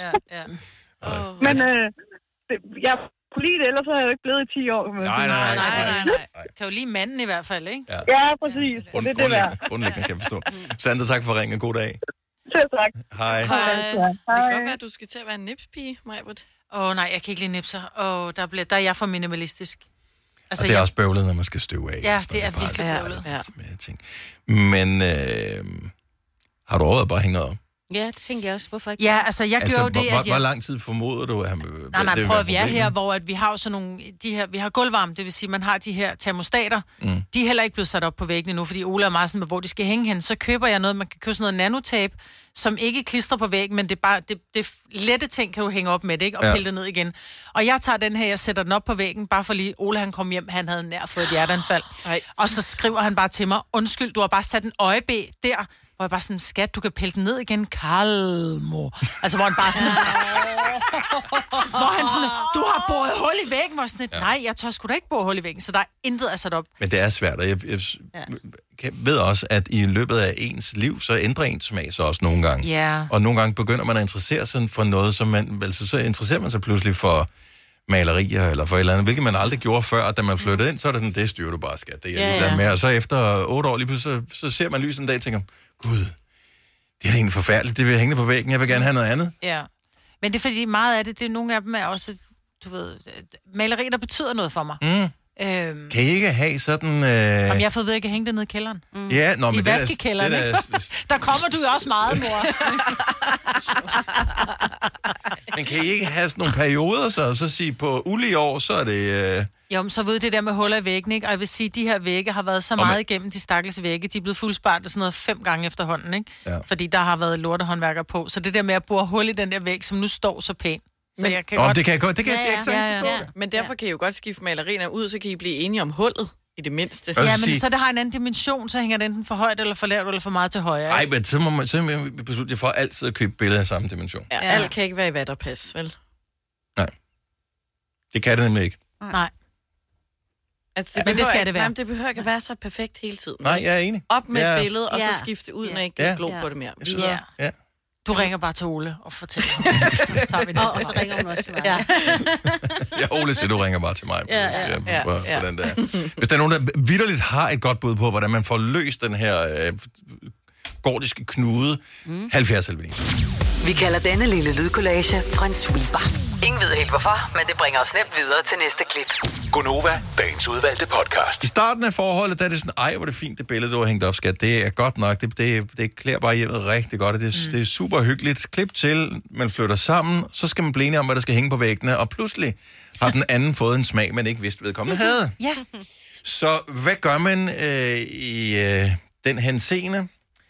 Men jeg kunne lide det, ellers så havde jeg jo ikke blevet i 10 år. Nej. Kan jo lide manden i hvert fald, ikke? Ja, præcis. Det er det der. Grundlæggende kan jeg forstå. Sandra, tak for ringen. God dag. Selv tak. Hej. Det kan godt være, at du skal til at være en nipspige, Majbert. Nej, jeg kan ikke lide nipser. Der er jeg for minimalistisk. Altså, og det er også bøvlet, når man skal støve af. Ja, det er virkelig bøvlet. Men har du overvejet bare at hænge noget op? Ja, det tænker jeg også. Hvorfor ikke? Ja, altså jeg gjorde det, at hvor lang tid formoder du, at han... Nej, prøv at vi er her, hvor at vi har jo sådan nogle... vi har gulvvarme, det vil sige, man har de her termostater. De er heller ikke blevet sat op på væggene nu, fordi Ole er meget sådan, hvor de skal hænge hen. Så køber jeg noget, man kan købe sådan noget nanotape, som ikke klistrer på væggen, men det er bare... Det lette ting kan du hænge op med det, ikke? Og pille det ned igen. Og jeg tager den her, jeg sætter den op på væggen, bare for lige... Ole, han kom hjem, han havde nær fået et hjerteanfald. Og så skriver han bare til mig, undskyld, du har bare sat en øjeb der... Hvor jeg bare sådan, skat, du kan pille den ned igen, Kalmo. Altså, hvor han bare sådan... hvor han sådan, du har boret hul i væggen. Hvor sådan, nej, jeg tør sgu da ikke bore hul i væggen, så der er intet at sætte op. Men det er svært, og jeg ved også, at i løbet af ens liv, så ændrer ens smag så også nogle gange. Yeah. Og nogle gange begynder man at interessere sig for noget, som man... Altså, så interesserer man sig pludselig for malerier eller for et eller andet, hvilket man aldrig gjorde før, at da man flyttede ind, så er det sådan, det styrer du bare, skat. Det er jeg ligeglad med. Og så efter 8 år lige pludselig, så ser man lyset en dag og tænker, gud, det er egentlig forfærdeligt, det vil hænge på væggen, jeg vil gerne have noget andet. Ja, men det er fordi meget af det, nogle af dem er også, du ved, malerier, der betyder noget for mig. Kan I ikke have sådan... Om jeg har fået ved, at jeg kan hænge det nede i kælderen. Ja, men i vaskekælderen, ikke? Der kommer du jo også meget, mor. Men kan I ikke have sådan nogle perioder, så sige på ulige år, så er det Jo, men så ved det der med huller i væggen, ikke? Og jeg vil sige, at de her vægge har været så meget igennem de stakkels vægge. De er blevet fuldspart sådan noget 5 gange efterhånden, ikke? Ja. Fordi der har været lortehåndværker på. Så det der med at bore hul i den der væg, som nu står så pænt. Så jeg kan godt... Det kan jeg godt. Det kan jeg ikke forstå det. Men derfor kan I jo godt skifte malerierne ud, så kan I blive enige om hullet i det mindste. Ja, men så det har en anden dimension, så hænger det enten for højt eller for lavt eller for meget til højre. Nej, men så må man beslutte for altid at købe billeder af samme dimension. Ja, alt kan ikke være i vatterpas, vel? Nej. Det kan det nemlig ikke. Nej. Altså, men det skal det være. Nej, det behøver ikke at være så perfekt hele tiden. Nej, jeg er enig. Op med et billede, og så skifte ud, når jeg ikke kan glo på det mere. Ja. Du ringer bare til Ole og fortæller ham. Og så ringer hun også til mig. Ja, Ole siger, du ringer bare til mig. Hvordan det er. Hvis der er nogen, der vitterligt har et godt bud på, hvordan man får løst den her gordiske knude, 70 eller Vi kalder denne lille lydkollage en sweeper. Ingen ved helt hvorfor, men det bringer os nemt videre til næste klip. Gonova, dagens udvalgte podcast. I starten af forholdet, der er det sådan, hvor det fint, det billede, du har hængt op, skat. Det er godt nok, det klæder bare hjemmet rigtig godt, og det er super hyggeligt. Klip til, man flytter sammen, så skal man blive enige om, hvad der skal hænge på væggene, og pludselig har den anden fået en smag, man ikke vidste vedkommende havde. Ja. Så hvad gør man i den henseende?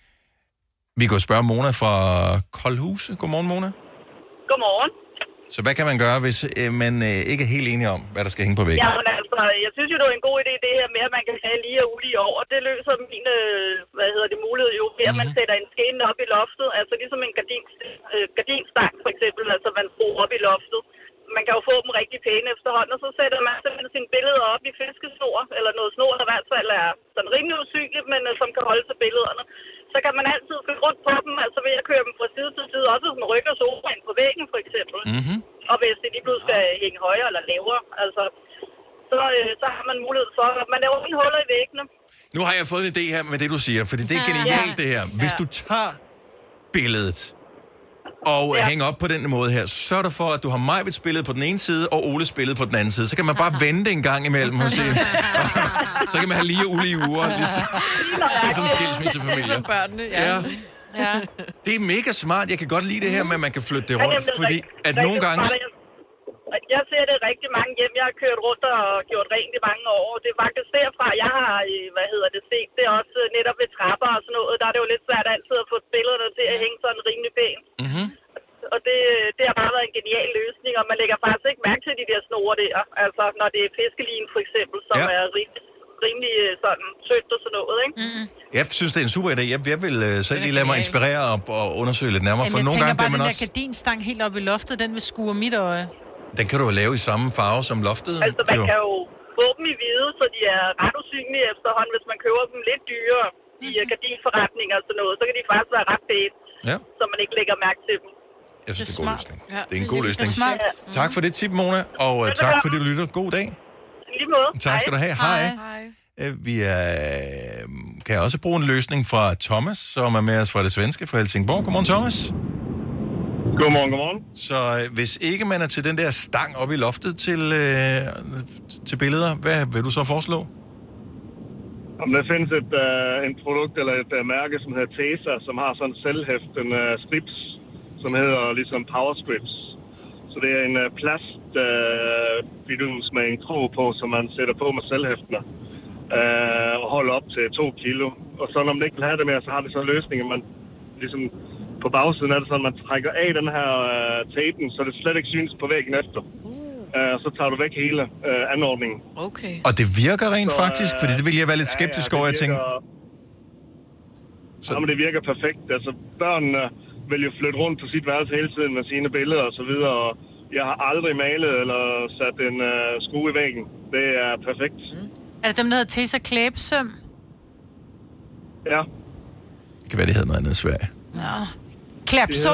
Vi kan spørge Mona fra Koldhuse. Godmorgen, Mona. Godmorgen. Så hvad kan man gøre, hvis man ikke er helt enige om, hvad der skal hænge på væggen? Ja, men altså, jeg synes jo, det er en god idé, det her med, at man kan have lige og ulige over. Det løser min, mulighed jo, ved at man sætter en skæne op i loftet. Altså ligesom en gardinstang, for eksempel, altså man skruer op i loftet. Man kan jo få dem rigtig pæne efterhånden, og så sætter man simpelthen sine billeder op i fiskesnor, eller noget snor, der i hvert fald er sådan rimelig usynligt, men som kan holde til billederne. Så kan man altid flytte rundt på dem, altså ved at køre dem fra side til side, også hvis man rykker sofaen på væggen, for eksempel. Og hvis det lige pludselig skal hænge højere eller lavere, altså, så har man mulighed for, at man laver en huller i væggene. Nu har jeg fået en idé her med det, du siger, fordi det er genialt, det her. Hvis du tager billedet og hænger op på den måde her, så sørg for, at du har Majvits billede på den ene side, og Oles billede på den anden side. Så kan man bare vende det en gang imellem og se. Så kan man have lige og ulige uger, ligesom skilsmissefamilier. Ligesom børnene, ja. Det er mega smart. Jeg kan godt lide det her med, at man kan flytte det rundt, fordi at nogle gange... Jeg ser det rigtig mange hjem. Jeg har kørt rundt og gjort rent i mange år. Det er faktisk derfra, jeg har, set det også netop ved trapper og sådan noget. Der er det jo lidt svært altid at få billederne til at hænge sådan rimelig pænt. Og det har bare været en genial løsning, og man lægger faktisk ikke mærke til de der snore der. Altså, når det er fiskelin for eksempel, som er rimelig sådan tyndt og sådan noget, ikke? Jeg synes, det er en super idé. Jeg vil selv lige lade mig inspirere og undersøge lidt nærmere. Jamen, for nogle gange bare, man den også... der gardinstang helt op i loftet, den vil skue mit øje. Den kan du jo lave i samme farve som loftet. Altså, man kan jo få dem i hvide, så de er ret usynlige efterhånden. Hvis man køber dem lidt dyrere i gardinforretninger og sådan noget, så kan de faktisk være ret pæne, så man ikke lægger mærke til dem. Jeg synes, det er en god løsning. Det er en god løsning. Tak for det tip, Mona, og tak fordi du lytter. God dag. Lige måde. Tak skal du have. Hej. Vi kan også bruge en løsning fra Thomas, som er med os fra det svenske, fra Helsingborg. Godmorgen, Thomas. Godmorgen. Så hvis ikke man er til den der stang op i loftet til billeder, hvad vil du så foreslå? Om der findes et produkt eller et mærke, som hedder Tesa, som har sådan selvhæftende strips, som hedder ligesom power strips. Så det er en plastbidus med en krog på, som man sætter på med selvhæftende og holder op til 2 kilo. Og så når man ikke vil have det mere, så har det så løsninger, man ligesom på bagsiden er det sådan, at man trækker af den her tapen, så det slet ikke synes på væggen efter. Så tager du væk hele anordningen. Okay. Og det virker rent faktisk, fordi det vil jeg være lidt skeptisk over, jeg tænker. Jamen, det virker perfekt. Altså, børnene vil jo flytte rundt på sit værelse hele tiden med sine billeder og så videre, og jeg har aldrig malet eller sat en skrue i væggen. Det er perfekt. Er det dem, der hedder Tesa Klæbesøm? Ja. Det kan være, det hedder noget andet i Sverige. Ja. Klapsum.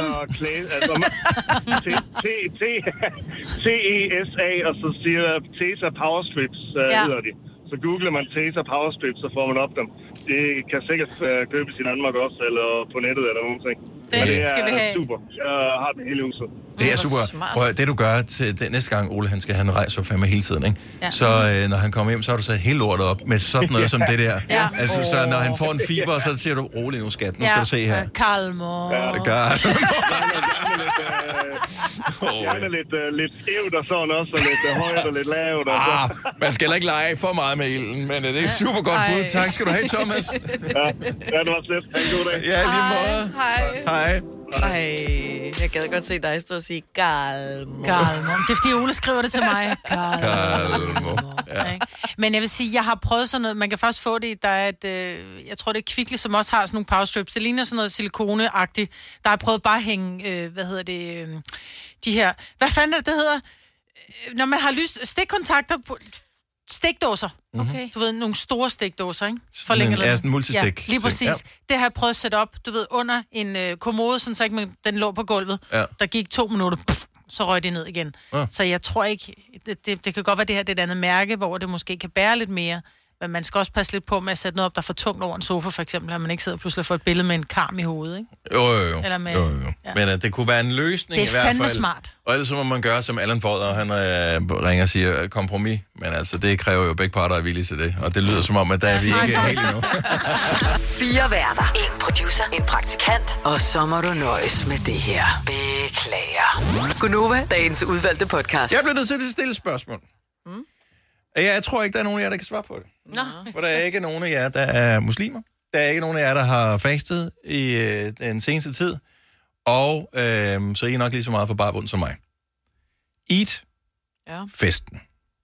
T-E-S-A, og så siger Tesa Power Strips, hedder de. Så googler man Tesa Power Strips, så får man op dem. Det kan sikkert købes i Danmark også, eller på nettet eller nogen ting. Det er super. Jeg har det hele huset. Det er super. Prøv, det du gør til det, næste gang, Ole, han skal have en rejse og fandme hele tiden, ikke? Ja. Så når han kommer hjem, så har du sat hele lortet op med sådan noget som det der. Ja. Altså, så når han får en fiber, så siger du, rolig nu, skat. Nu skal du se her. Kalmor. lidt skævt og sådan også, og lidt højt og lidt lavt. Og man skal heller ikke lege for meget med ilden, men det er et super godt bud. Tak skal du have, Thomas. Ja, det var slet. Ha' en god dag. Ja, lige måde. Hej. Ej, jeg gad godt se dig stå og sige Galmo. Det er fordi Ole skriver det til mig. Galmo. Ja. Men jeg vil sige, jeg har prøvet sådan noget. Man kan først få det, der er et, jeg tror det er Kvickly, som også har sådan nogle power strips. Det ligner sådan noget silikoneagtigt. Der har jeg prøvet bare at hænge, de her, hvad fanden er det hedder? Når man har stikkontakter på stikdåser. Okay. Du ved, nogle store stikdåser, ikke? Sådan en multistik. Ja, lige præcis. Ja. Det har jeg prøvet at sætte op, du ved, under en kommode, sådan så ikke den lå på gulvet. Ja. Der gik 2 minutter, så røg det ned igen. Ja. Så jeg tror ikke, det kan godt være, det her det er et andet mærke, hvor det måske kan bære lidt mere. Men man skal også passe lidt på med at sætte noget op, der er for tungt over en sofa, for eksempel, at man ikke sidder pludselig og får et billede med en karm i hovedet, ikke? Jo. Eller med, ja. Men det kunne være en løsning i hvert fald. Det er fandme smart. Og ellers så må man gøre, som Allan Fodder, han ringer og siger kompromis. Men altså, det kræver jo begge parter er villige til det. Og det lyder som om, at der er vi ikke helt endnu. 4 værter. 1 producer. 1 praktikant. Og så må du nøjes med det her. Beklager. Gunova, dagens udvalgte podcast. Jeg bliver nødt til at stille et spørgsmål. Jeg tror ikke, der er nogen af jer, der kan svare på det. Nå. For der er ikke nogen af jer, der er muslimer. Der er ikke nogen af jer, der har fastet i den seneste tid. Og så er I nok lige så meget på barbund som mig. Eat festen.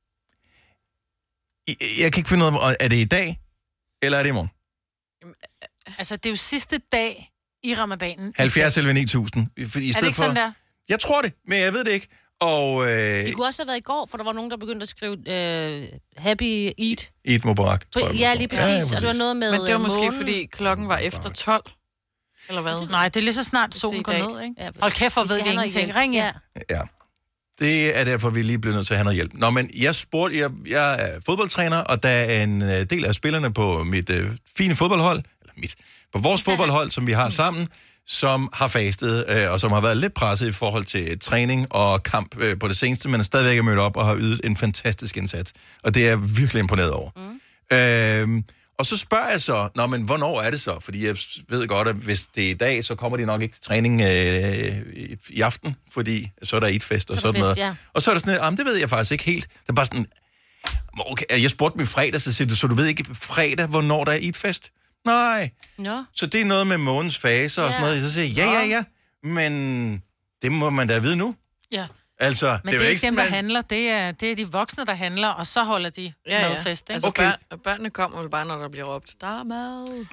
Jeg kan ikke finde ud af, er det i dag, eller er det i morgen? Altså, det er jo sidste dag i ramadanen. 70 eller 9000. Er det ikke sådan der? Jeg tror det, men jeg ved det ikke. Og, det kunne også have været i går, for der var nogen, der begyndte at skrive Happy Eid. Eid Mubarak. Ja, lige præcis. Ja, og det var noget med men det var måske, fordi klokken var efter 12. Eller hvad? Nej, det er lige så snart solen går ned, ikke? Ja, hold kæft, for ved jeg ingenting. Ring ind. Ja. Det er derfor, vi lige bliver nødt til at have noget hjælp. Nå, men jeg er fodboldtræner, og der er en del af spillerne på mit fine fodboldhold, på vores fodboldhold, som vi har sammen, som har fastet, og som har været lidt presset i forhold til træning og kamp på det seneste, men er stadigvæk mødt op og har ydet en fantastisk indsats. Og det er jeg virkelig imponeret over. Og så spørger jeg så, men hvornår er det så? Fordi jeg ved godt, at hvis det er i dag, så kommer de nok ikke til træning i aften, fordi så er der Eid-fest og sådan noget. Ja. Og så er der sådan, det ved jeg faktisk ikke helt. Det er bare sådan, okay, jeg spurgte mig fredag, så siger du, så du ved ikke fredag, hvornår der er Eid-fest? Nej. No. Så det er noget med månens faser og sådan noget. Så siger jeg, ja. Men det må man da vide nu. Ja. Altså, men det er ikke dem, der handler. Det er de voksne, der handler, og så holder de madfest. Ikke? Altså, børnene kommer vel bare, når der bliver råbt, der er mad.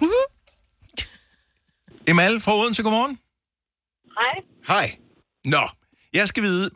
Emal fra Odense, godmorgen. Hej. Nå, jeg skal vide,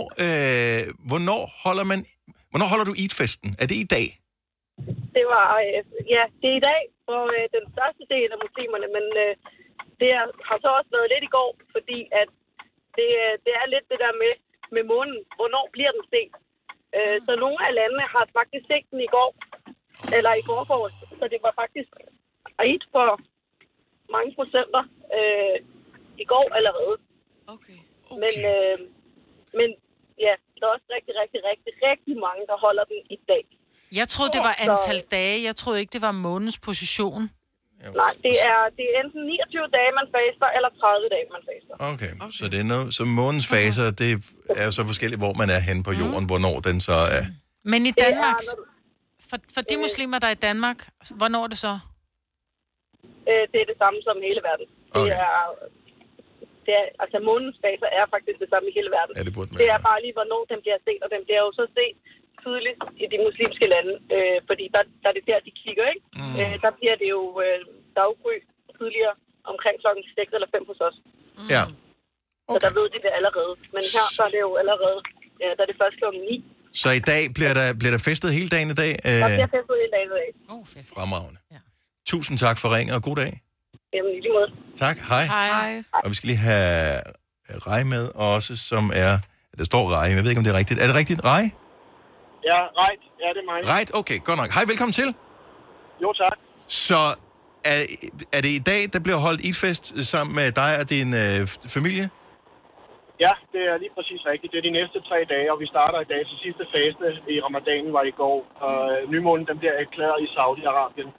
hvornår holder du Eid-festen? Er det i dag? Det var, det er i dag for den største del af muslimerne, men det har så også været lidt i går, fordi at det er lidt det der med månen, hvornår bliver den set. Så nogle af landene har faktisk set den i går, eller i forgårs, så det var faktisk Eid for mange procenter i går allerede. Okay. Men ja, der er også rigtig mange, der holder den i dag. Jeg troede, det var antal dage. Jeg troede ikke, det var månens position. Nej, det er enten 29 dage, man faster, eller 30 dage, man faster. Okay. Så det er noget, så månens faser, det er så forskelligt, hvor man er henne på jorden, hvornår den så er. Men i Danmark, for de muslimer, der er i Danmark, hvornår er det så? Det er det samme som hele verden. Okay. Altså månens faser er faktisk det samme i hele verden. Ja, det er bare lige, hvornår den bliver set, og den bliver jo så set tydeligt i de muslimske lande, fordi der er det der, de kigger, ikke? Der bliver det jo daggry tidligere omkring klokken 6 eller 5 hos os. Ja. Okay. Så der ved de det allerede. Men her så er det jo allerede, der er det først klokken 9. Så i dag bliver der festet hele dagen i dag? Der bliver festet hele dagen i dag. Fremragende. Ja. Tusind tak for ringet, og god dag. Jamen, i lige måde. Tak, hej. Og vi skal lige have Rej med også, som er, der står Rej, jeg ved ikke, om det er rigtigt. Er det rigtigt, Rej? Ja, right. Ja, det er mig. Right, okay, godt nok. Hej, velkommen til. Jo, tak. Så er det i dag, der bliver holdt Eid-fest sammen med dig og din familie? Ja, det er lige præcis rigtigt. Det er de næste 3 dage, og vi starter i dag. Så sidste faste i ramadanen var i går. Og nymånen, den bliver erklæret i Saudi-Arabien.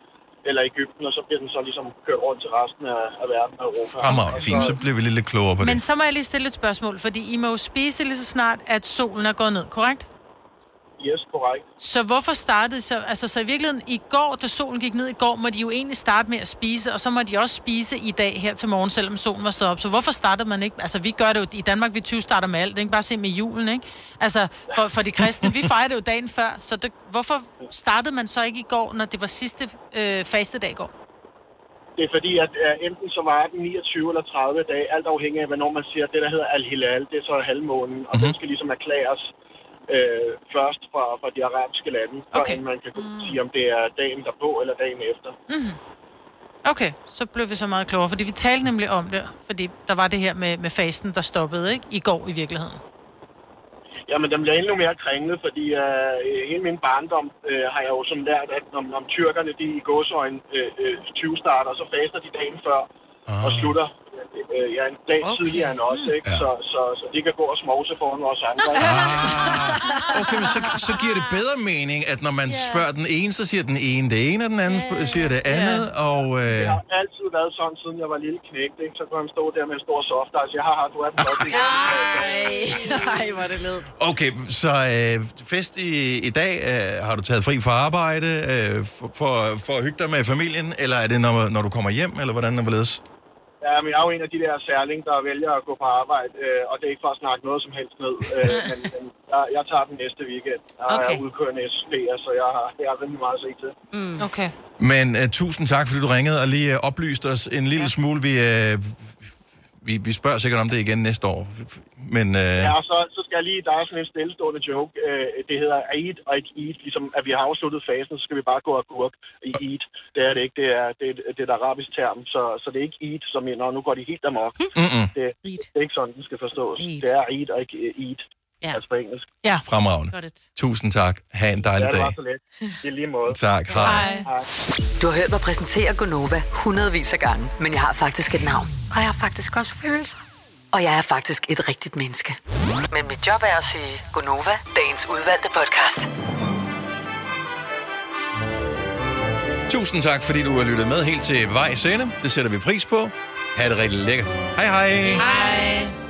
eller Egypten, og så bliver den så ligesom kørt rundt til resten af verden og Europa. Fremragende, fint. Så bliver vi lidt klogere på det. Men så må jeg lige stille et spørgsmål, fordi I må jo spise lige så snart, at solen er gået ned, korrekt? Yes, korrekt. Så hvorfor startede så... Altså, så i virkeligheden, i går, da solen gik ned i går, må de jo egentlig starte med at spise, og så må de også spise i dag her til morgen, selvom solen var stået op. Så hvorfor startede man ikke... Altså, vi gør det jo... I Danmark, vi 20 starter med alt, ikke? Bare se med julen, ikke? Altså, for de kristne, vi fejrer det jo dagen før, så hvorfor startede man så ikke i går, når det var sidste fastedag i går? Det er fordi, at enten så var den 29 eller 30 dage, alt afhængig af, hvornår man siger, det der hedder al-hilal, det er så halvmånen, og den skal ligesom erklæres først fra de arabiske lande, før man kan sige, om det er dagen derpå eller dagen efter. Okay, så blev vi så meget klogere, fordi vi talte nemlig om det, fordi der var det her med fasten, der stoppede, ikke? I går i virkeligheden. Jamen, den bliver endnu mere kringlet, fordi hele min barndom har jeg jo sådan lært, at når tyrkerne, de i gåseøjne 20 starter, så faster de dagen før og slutter en dag tidligere end os, ikke? Ja. Så de kan gå og smovse foran os andre. Okay, men så giver det bedre mening, at når man spørger den ene, så siger den ene det ene, og den anden siger det andet, og... Jeg har altid været sådan, siden jeg var lille knægt, ikke? Så kunne han stå der med en stor soft, altså jeg har du er den godt. Nej, hvor er det ledt. Okay, så fest i dag, har du taget fri fra arbejde for at hygge dig med familien, eller er det, når du kommer hjem, eller hvordan er det? Ja, men jeg er jo en af de der særling, der vælger at gå på arbejde, og det er ikke for at snakke noget som helst ned. Men jeg tager den næste weekend. Jeg er udkørende SP'er, så jeg har rimelig meget at se til. Okay. Men tusind tak, fordi du ringede og lige oplyste os en lille smule. Vi spørger sikkert om det igen næste år. Men, Ja, og så skal jeg lige, der er sådan en stillestående joke. Det hedder Eid og ikke Eid. Ligesom at vi har afsluttet fasen, så skal vi bare gå og gurk i Eid. Det er det ikke. Det er et arabisk term. Så det er ikke Eid, som nu går de helt amok. Det er ikke sådan, det skal forstås. Det er Eid og ikke Eid. Ja. Altså på engelsk. Ja. Fremragende. Tusind tak. Ha' en dejlig dag. Det var så let. Det er lige måde. Tak. Hej. Du har hørt mig præsentere Gonova hundredvis af gange, men jeg har faktisk et navn. Og jeg har faktisk også følelser. Og jeg er faktisk et rigtigt menneske. Men mit job er at sige Gonova, dagens udvalgte podcast. Tusind tak, fordi du har lyttet med helt til vejs ende. Det sætter vi pris på. Ha' det rigtig lækkert. Hej hej. Hej.